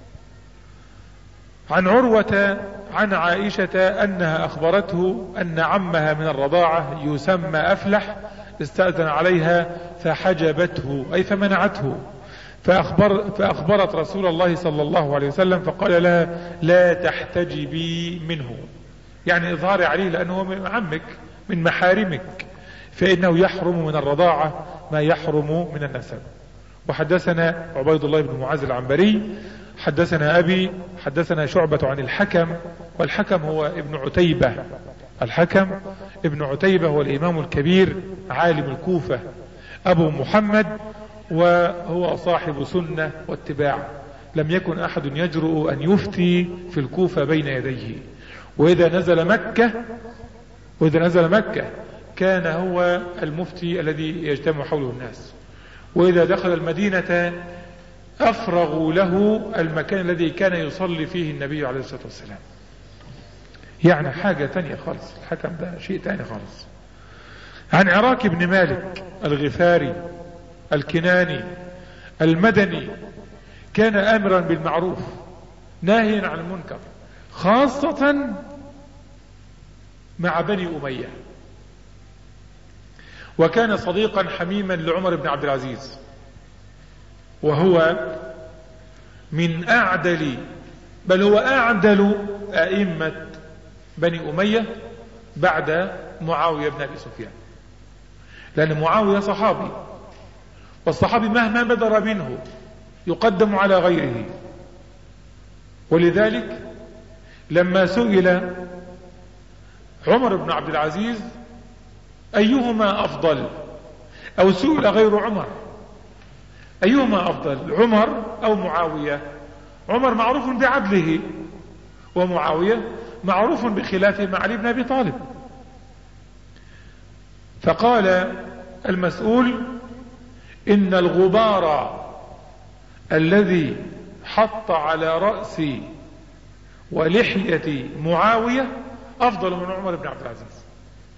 عن عروة عن عائشة انها اخبرته ان عمها من الرضاعة يسمى افلح استأذن عليها فحجبته، اي فمنعته، فأخبرت رسول الله صلى الله عليه وسلم فقال لها: لا تحتجبي منه، يعني إظهاري عليه لأنه من عمك من محارمك، فإنه يحرم من الرضاعة ما يحرم من النسب. وحدثنا عبيد الله بن معاذ العنبري حدثنا أبي حدثنا شعبة عن الحكم، والحكم هو ابن عتيبة. الحكم ابن عتيبة هو الإمام الكبير عالم الكوفة أبو محمد، وهو صاحب سنة واتباع. لم يكن أحد يجرؤ أن يفتي في الكوفة بين يديه. وإذا نزل مكة كان هو المفتي الذي يجتمع حوله الناس، وإذا دخل المدينة أفرغوا له المكان الذي كان يصلي فيه النبي عليه الصلاة والسلام. يعني حاجة تانية خالص، الحكم ده شيء تاني خالص. عن عراك بن مالك الغفاري الكناني المدني، كان آمرا بالمعروف ناهيا عن المنكر، خاصة مع بني أمية، وكان صديقا حميما لعمر بن عبد العزيز، وهو من أعدل بل هو أعدل أئمة بني أمية بعد معاوية بن أبي سفيان، لأن معاوية صحابي، والصحابي مهما بدر منه يقدم على غيره. ولذلك لما سئل عمر بن عبد العزيز أيهما أفضل، أو سئل غير عمر أيهما أفضل، عمر أو معاوية؟ عمر معروف بعدله، ومعاوية معروف بخلافه مع علي بن أبي طالب. فقال المسؤول: إن الغبار الذي حط على رأس ولحية معاوية أفضل من عمر بن عبد العزيز.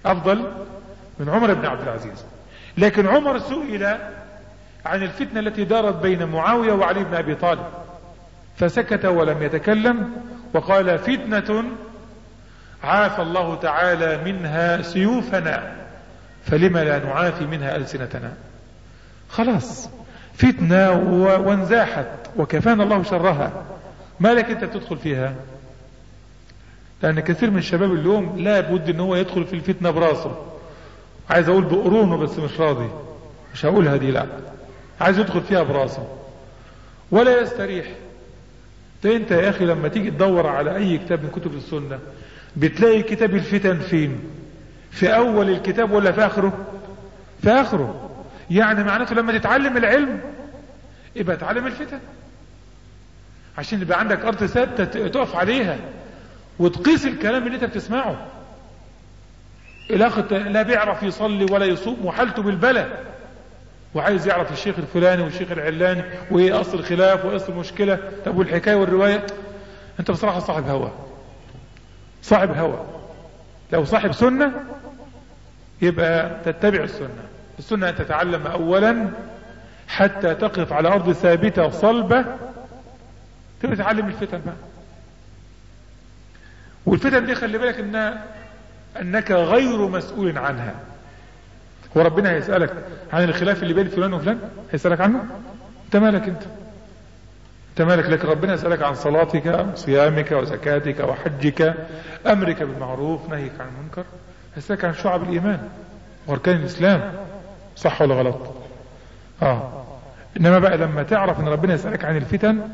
افضل من عمر بن عبد العزيز. لكن عمر سئل عن الفتنة التي دارت بين معاوية وعلي بن ابي طالب فسكت ولم يتكلم، وقال فتنة عافى الله تعالى منها سيوفنا فلما لا نعافي منها ألسنتنا. خلاص فتنة وانزاحت وكفانا الله شرها، ما لك انت تدخل فيها؟ لان كثير من الشباب اليوم لا بد ان هو يدخل في الفتنة براسه، عايز اقول بقرونه بس مش راضي، مش هقولها دي، لا عايز يدخل فيها براسه ولا يستريح. انت يا اخي لما تيجي تدور على اي كتاب من كتب السنة بتلاقي كتاب الفتن فين؟ في اول الكتاب ولا في اخره؟ في اخره. يعني معناته لما تتعلم العلم يبقى تعلم الفتن، عشان يبقى عندك ارض ثابته تقف عليها وتقيس الكلام اللي انت بتسمعه. الاخ لا بيعرف يصلي ولا يصوم وحالته بالبلاء، وعايز يعرف الشيخ الفلاني والشيخ العلاني وايه اصل الخلاف وايه اصل المشكله، طب والحكايه والروايه. انت بصراحه صاحب هوى، صاحب هوى. لو صاحب سنه يبقى تتبع السنه. السنه ان تتعلم اولا حتى تقف على ارض ثابته صلبه، تبقى تتعلم الفتن بقى. والفتن دي خلي بالك انك غير مسؤول عنها. وربنا هيسألك عن الخلاف اللي بين فلان وفلان، هيسألك عنه؟ انت مالك انت مالك؟ لكن ربنا يسألك عن صلاتك وصيامك وزكاتك وحجك، امرك بالمعروف نهيك عن المنكر، هيسألك عن شعب الايمان واركان الاسلام، صح ولا غلط؟ انما بقى لما تعرف ان ربنا يسألك عن الفتن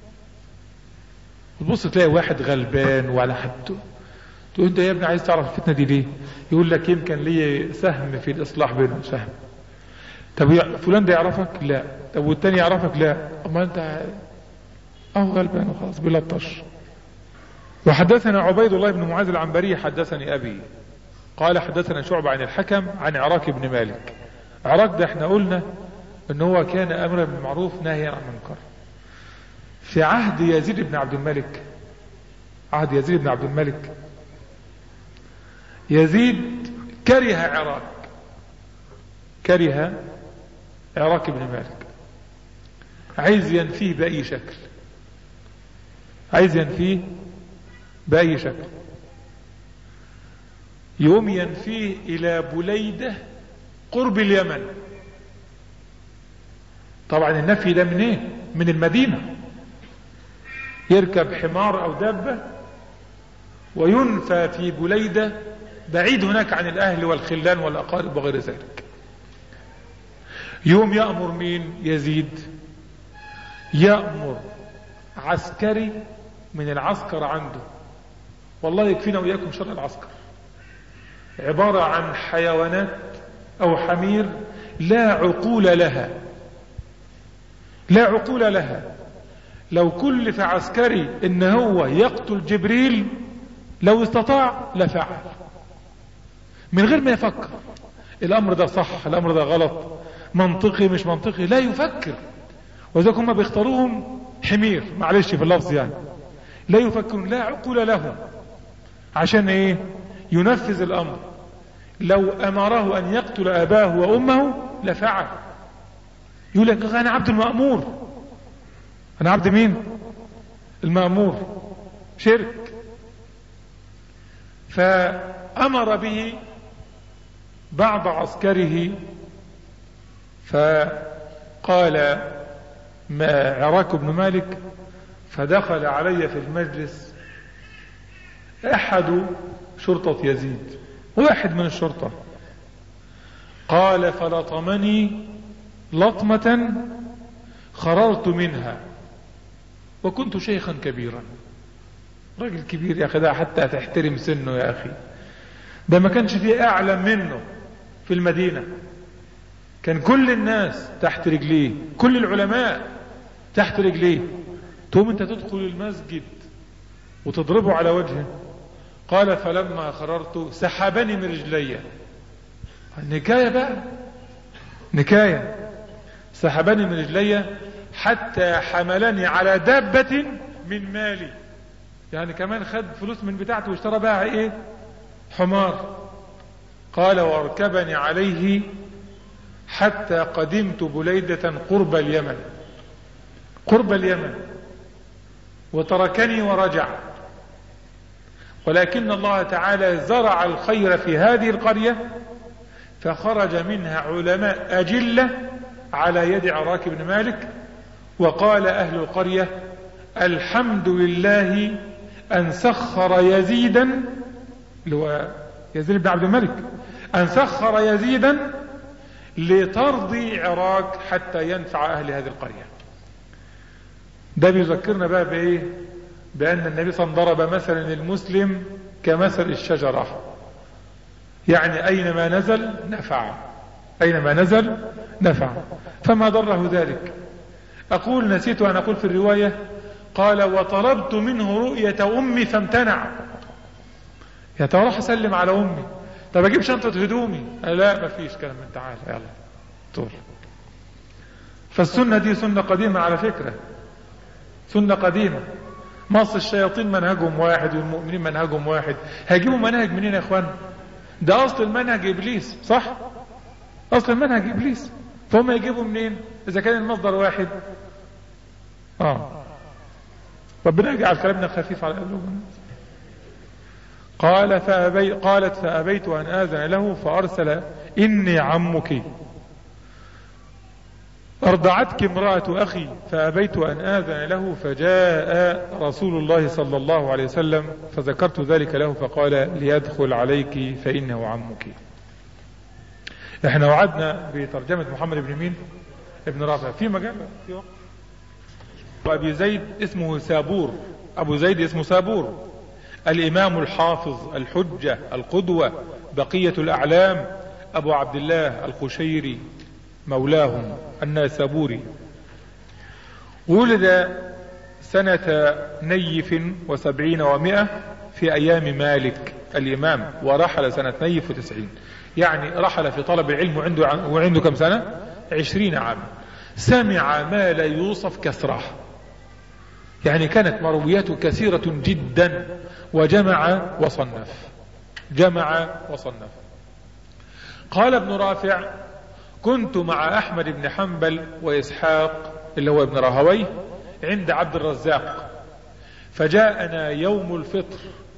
وتبص تلاقي واحد غلبان ولا حد، تقول انت يا ابني عايز تعرف الفتنة دي ليه؟ يقول لك يمكن لي سهم في الاصلاح بينهم، سهم. طب فلان ده يعرفك؟ لا. طب والتاني يعرفك؟ لا. اما انت غلبان وخلاص بيلطش. وحدثنا عبيد الله بن معاذ العنبري حدثني ابي قال حدثنا شعبة عن الحكم عن عراك بن مالك. عراك ده احنا قلنا ان هو كان امرا بالمعروف ناهيا عن المنكر. في عهد يزيد بن عبد الملك، عهد يزيد بن عبد الملك، يزيد كره عراك، كره عراك بن مالك، عايز ينفيه بأي شكل، عايز ينفيه بأي شكل. يوم ينفيه إلى بليدة قرب اليمن. طبعا النفي ده من ايه؟ من المدينة. يركب حمار او دابة وينفى في بليدة بعيد هناك عن الاهل والخلان والاقارب وغير ذلك. يوم يأمر مين؟ يزيد يأمر عسكري من العسكر عنده، والله يكفينا وإياكم شر العسكر، عبارة عن حيوانات او حمير لا عقول لها، لا عقول لها. لو كلف عسكري ان هو يقتل جبريل لو استطاع لفعل من غير ما يفكر الامر ده صح الامر ده غلط، منطقي مش منطقي، لا يفكر. وذلك هم بيختاروهم حمير، معلش في اللفظ يعني، لا يفكرون، لا عقول لهم. عشان ايه؟ ينفذ الامر. لو امره ان يقتل اباه وامه لفعل. يقول لك انا عبد المأمور. انا عبد مين؟ المأمور. شرك. فامر به بعض عسكره، فقال ما عراك بن مالك، فدخل علي في المجلس احد شرطة يزيد، واحد من الشرطة، قال فلطمني لطمة خررت منها وكنت شيخا كبيرا. راجل كبير يا اخي، ده حتى تحترم سنه يا اخي، ده ما كانش فيه اعلم منه في المدينة، كان كل الناس تحت رجليه، كل العلماء تحت رجليه، تقوم انت تدخل المسجد وتضربه على وجهه. قال فلما خررت سحبني من رجلي. النكاية بقى، نكاية، سحبني من رجلي حتى حملني على دابة من مالي، يعني كمان خد فلوس من بتاعته واشترى بها ايه؟ حمار. قال واركبني عليه حتى قدمت بليدة قرب اليمن، قرب اليمن، وتركني ورجع، ولكن الله تعالى زرع الخير في هذه القرية فخرج منها علماء أجلة على يد عراك بن مالك. وقال أهل القرية الحمد لله أن سخر يزيدا، اللي هو يزيد بن عبد الملك، أن سخر يزيدا لترضي عراك حتى ينفع أهل هذه القرية. ده بيذكرنا بقى بإيه؟ بأن النبي صلى الله عليه وسلم ضرب مثلا المسلم كمثل الشجرة، يعني أينما نزل نفع، أينما نزل نفع، فما ضره ذلك. أقول نسيت أن أقول في الرواية قال وطلبت منه رؤية أمي فامتنع. يا ترى راح أسلم على أمي، طب أجيب شنطة هدومي، لا ما فيش كلام، من تعال يلا طول. فالسنة دي سنة قديمة على فكرة، سنة قديمة. مصر الشياطين منهجهم واحد والمؤمنين منهجهم واحد، هيجيبوا منهج منين يا اخوان؟ ده اصل المنهج ابليس، صح؟ اصل المنهج ابليس، فهم يجيبوا منين اذا كان المصدر واحد؟ ربنا يجعل كلامنا خفيف على قلوبنا. قالت فأبيت أن آذن له فأرسل إني عمك، أرضعتك امرأة أخي فأبيت أن آذن له، فجاء رسول الله صلى الله عليه وسلم فذكرت ذلك له فقال ليدخل عليك فإنه عمك. احنا وعدنا بترجمة محمد بن مين؟ ابن رافع في مجال في وقت. وأبي زيد اسمه سابور، أبو زيد اسمه سابور، الإمام الحافظ الحجة القدوة بقية الأعلام، أبو عبد الله القشيري مولاهم النيسابوري. ولد سنة نيف 70 و100 في أيام مالك الإمام، ورحل سنة نيف 90، يعني رحل في طلب العلم وعنده كم سنة؟ 20 عاما. سمع ما لا يوصف كثرة، يعني كانت مروياته كثيرة جدا، وجمع وصنف، جمع وصنف. قال ابن رافع كنت مع أحمد بن حنبل وإسحاق اللي هو ابن راهويه عند عبد الرزاق، فجاءنا يوم الفطر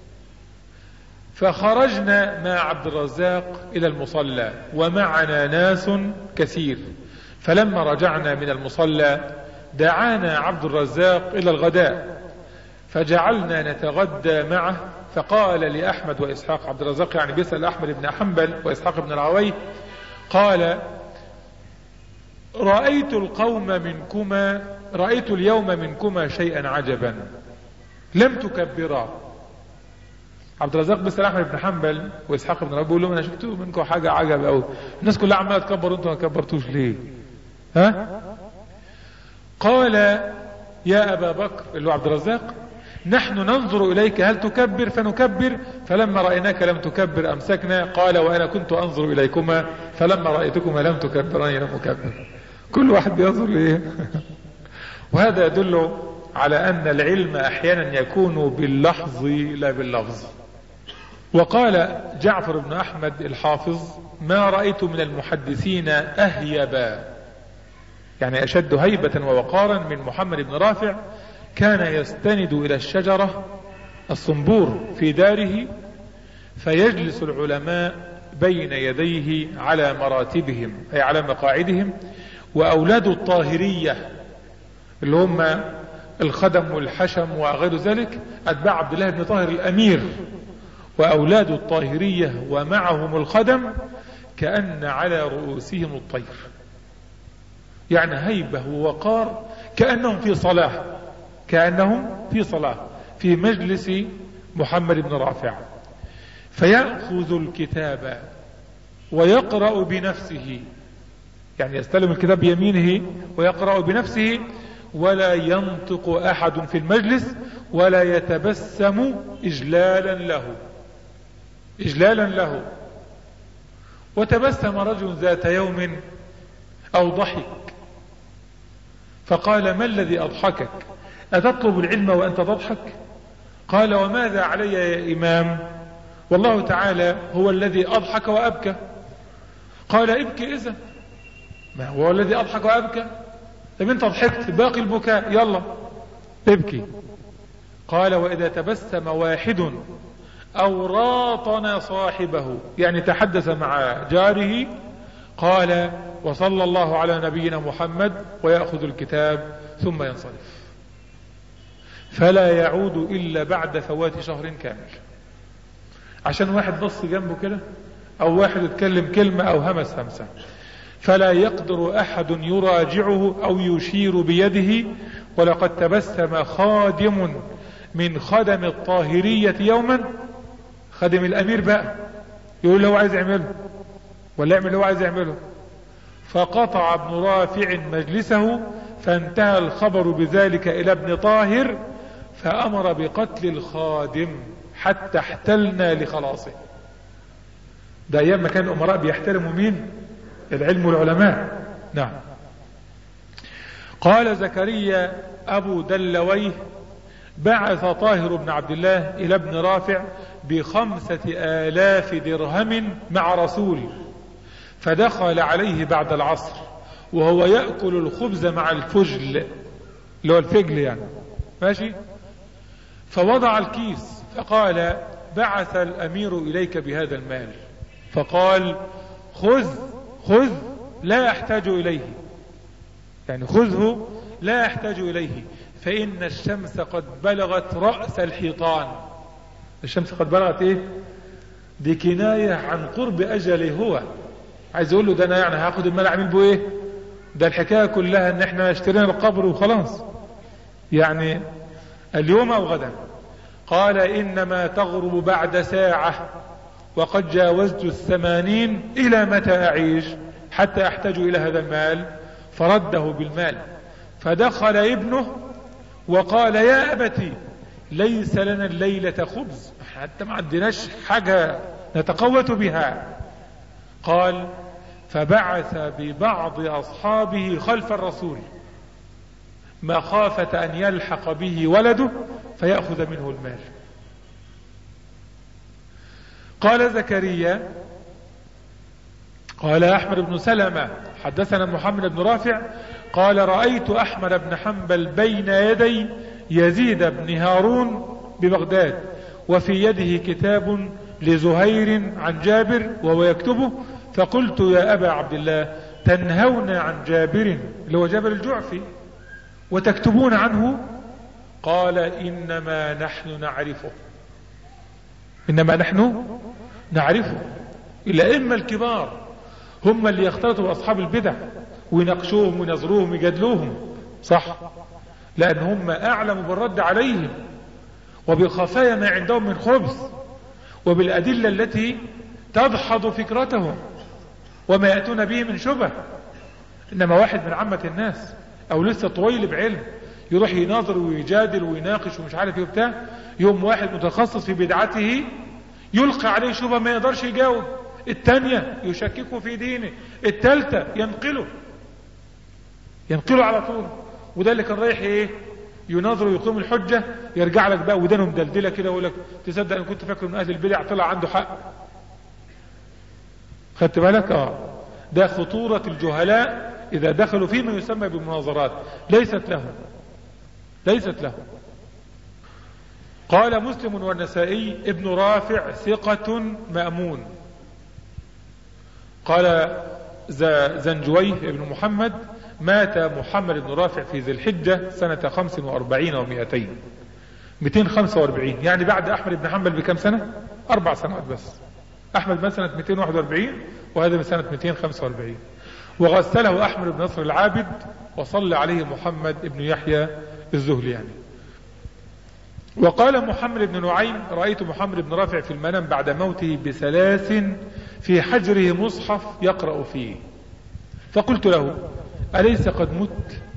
فخرجنا مع عبد الرزاق إلى المصلى ومعنا ناس كثير، فلما رجعنا من المصلى دعانا عبد الرزاق إلى الغداء فجعلنا نتغدى معه، فقال لأحمد وإسحاق، عبد الرزاق يعني بيسأل أحمد بن حنبل وإسحاق بن راهويه، قال رأيت اليوم منكما شيئا عجبا لم تكبرا. عبد الرزاق بيسأل أحمد بن حنبل وإسحاق بن راهويه بيقول لهم أنا شفت منكم حاجة عجب أوي، الناس كلها عمالة تكبر وانتم ما كبرتوش ليه؟ قال يا أبا بكر اللي هو عبد الرزاق نحن ننظر إليك هل تكبر فنكبر، فلما رأيناك لم تكبر أمسكنا، قال وأنا كنت أنظر إليكما فلما رأيتكما لم تكبراني لم أكبر. كل واحد بينظر لإيه؟ وهذا يدل على أن العلم أحيانا يكون باللحظ لا باللفظ. وقال جعفر بن أحمد الحافظ ما رأيت من المحدثين أهيبا، يعني أشد هيبة ووقارا من محمد بن رافع، كان يستند إلى الشجرة الصنبور في داره فيجلس العلماء بين يديه على مراتبهم أي على مقاعدهم، وأولاد الطاهرية اللي هم الخدم والحشم وغير ذلك أتباع عبد الله بن طاهر الأمير، وأولاد الطاهرية ومعهم الخدم كأن على رؤوسهم الطير، يعني هيبة ووقار كأنهم في صلاة، كأنهم في صلاة في مجلس محمد بن رافع. فيأخذ الكتاب ويقرأ بنفسه، يعني يستلم الكتاب بيمينه ويقرأ بنفسه، ولا ينطق أحد في المجلس ولا يتبسم إجلالا له. وتبسم رجل ذات يوم أو ضحك فقال ما الذي أضحكك؟ أتطلب العلم وأنت تضحك؟ قال وماذا علي يا إمام؟ والله تعالى هو الذي أضحك وأبكى. قال ابكي إذا، ما هو الذي أضحك وأبكى؟ طب انت ضحكت باقي البكاء، يلا ابكي. قال وإذا تبسم واحد أو راطن صاحبه، يعني تحدث مع جاره، قال وصلى الله على نبينا محمد، ويأخذ الكتاب ثم ينصرف، فلا يعود إلا بعد فوات شهر كامل. عشان واحد بص جنبه كده، أو واحد اتكلم كلمة أو همس همسة، فلا يقدر أحد يراجعه أو يشير بيده. ولقد تبسم خادم من خدم الطاهرية يوما، خادم الأمير بقى، يقول اللي هو عايز يعمله ولا يعمل اللي هو عايز يعمله، فقطع ابن رافع مجلسه، فانتهى الخبر بذلك إلى ابن طاهر، فأمر بقتل الخادم حتى احتلنا لخلاصه. ده أيام ما كان الأمراء بيحترموا مين؟ العلم والعلماء. نعم. قال زكريا أبو دلويه بعث طاهر بن عبد الله إلى ابن رافع ب5,000 درهم مع رسول، فدخل عليه بعد العصر وهو يأكل الخبز مع الفجل، اللي هو الفجل يعني، ماشي. فوضع الكيس فقال بعث الأمير إليك بهذا المال، فقال خذ لا أحتاج إليه، يعني خذه لا أحتاج إليه، فإن الشمس قد بلغت رأس الحيطان. الشمس قد بلغت ايه؟ دي كناية عن قرب أجله. هو عايز يقول له ده أنا يعني هاخد المال أعمل بيه ايه؟ ده الحكاية كلها ان احنا اشترينا القبر وخلاص، يعني اليوم أو غدا. قال إنما تغرب بعد ساعة وقد جاوزت 80، إلى متى أعيش حتى أحتاج إلى هذا المال؟ فرده بالمال. فدخل ابنه وقال يا أبتي ليس لنا الليلة خبز، حتى ما عندناش حاجة نتقوت بها. قال فبعث ببعض أصحابه خلف الرسول مخافة أن يلحق به ولده فيأخذ منه المال. قال زكريا قال أحمد بن سلمة حدثنا محمد بن رافع قال رأيت أحمد بن حنبل بين يدي يزيد بن هارون ببغداد، وفي يده كتاب لزهير عن جابر وهو يكتبه، فقلت يا أبا عبد الله تنهون عن جابر اللي هو جابر الجعفي وتكتبون عنه؟ قال إنما نحن نعرفه. الأئمة الكبار هم اللي يختلطوا بأصحاب البدع ويناقشوهم وينظروهم ويجادلوهم، صح؟ لأن هم أعلم بالرد عليهم وبخفايا ما عندهم من خبث وبالأدلة التي تدحض فكرتهم وما يأتون به من شبه. إنما واحد من عامة الناس أو لسه طويل بعلم يروح يناظر ويجادل ويناقش ومش عارف ايه وبتاع، يوم واحد متخصص في بدعته يلقى عليه شبهة ما يقدرش يجاوب، الثانية يشككه في دينه، الثالثة ينقله على طول. وده اللي كان رايح ايه؟ يناظر ويقيم الحجة، يرجع لك بقى ودانه مدلدلة كده ويقول لك تصدق انا كنت فاكر من اهل البدع طلع عنده حق. خدت بالك؟ ده خطورة الجهلاء اذا دخلوا فيما يسمى بالمناظرات، ليست لهم. قال مسلم والنسائي ابن رافع ثقة مأمون. قال زنجويه ابن محمد مات محمد بن رافع في ذي الحجة سنة 45 و200، 245، يعني بعد أحمد بن حنبل بكم سنة؟ 4 سنوات بس. أحمد مات سنة 241 وهذا من سنة 245. وغسله أحمد بن نصر العابد وصلى عليه محمد بن يحيى الزهلي يعني. وقال محمد بن نعيم رأيت محمد بن رافع في المنام بعد موته ب3 في حجره مصحف يقرأ فيه، فقلت له أليس قد مت؟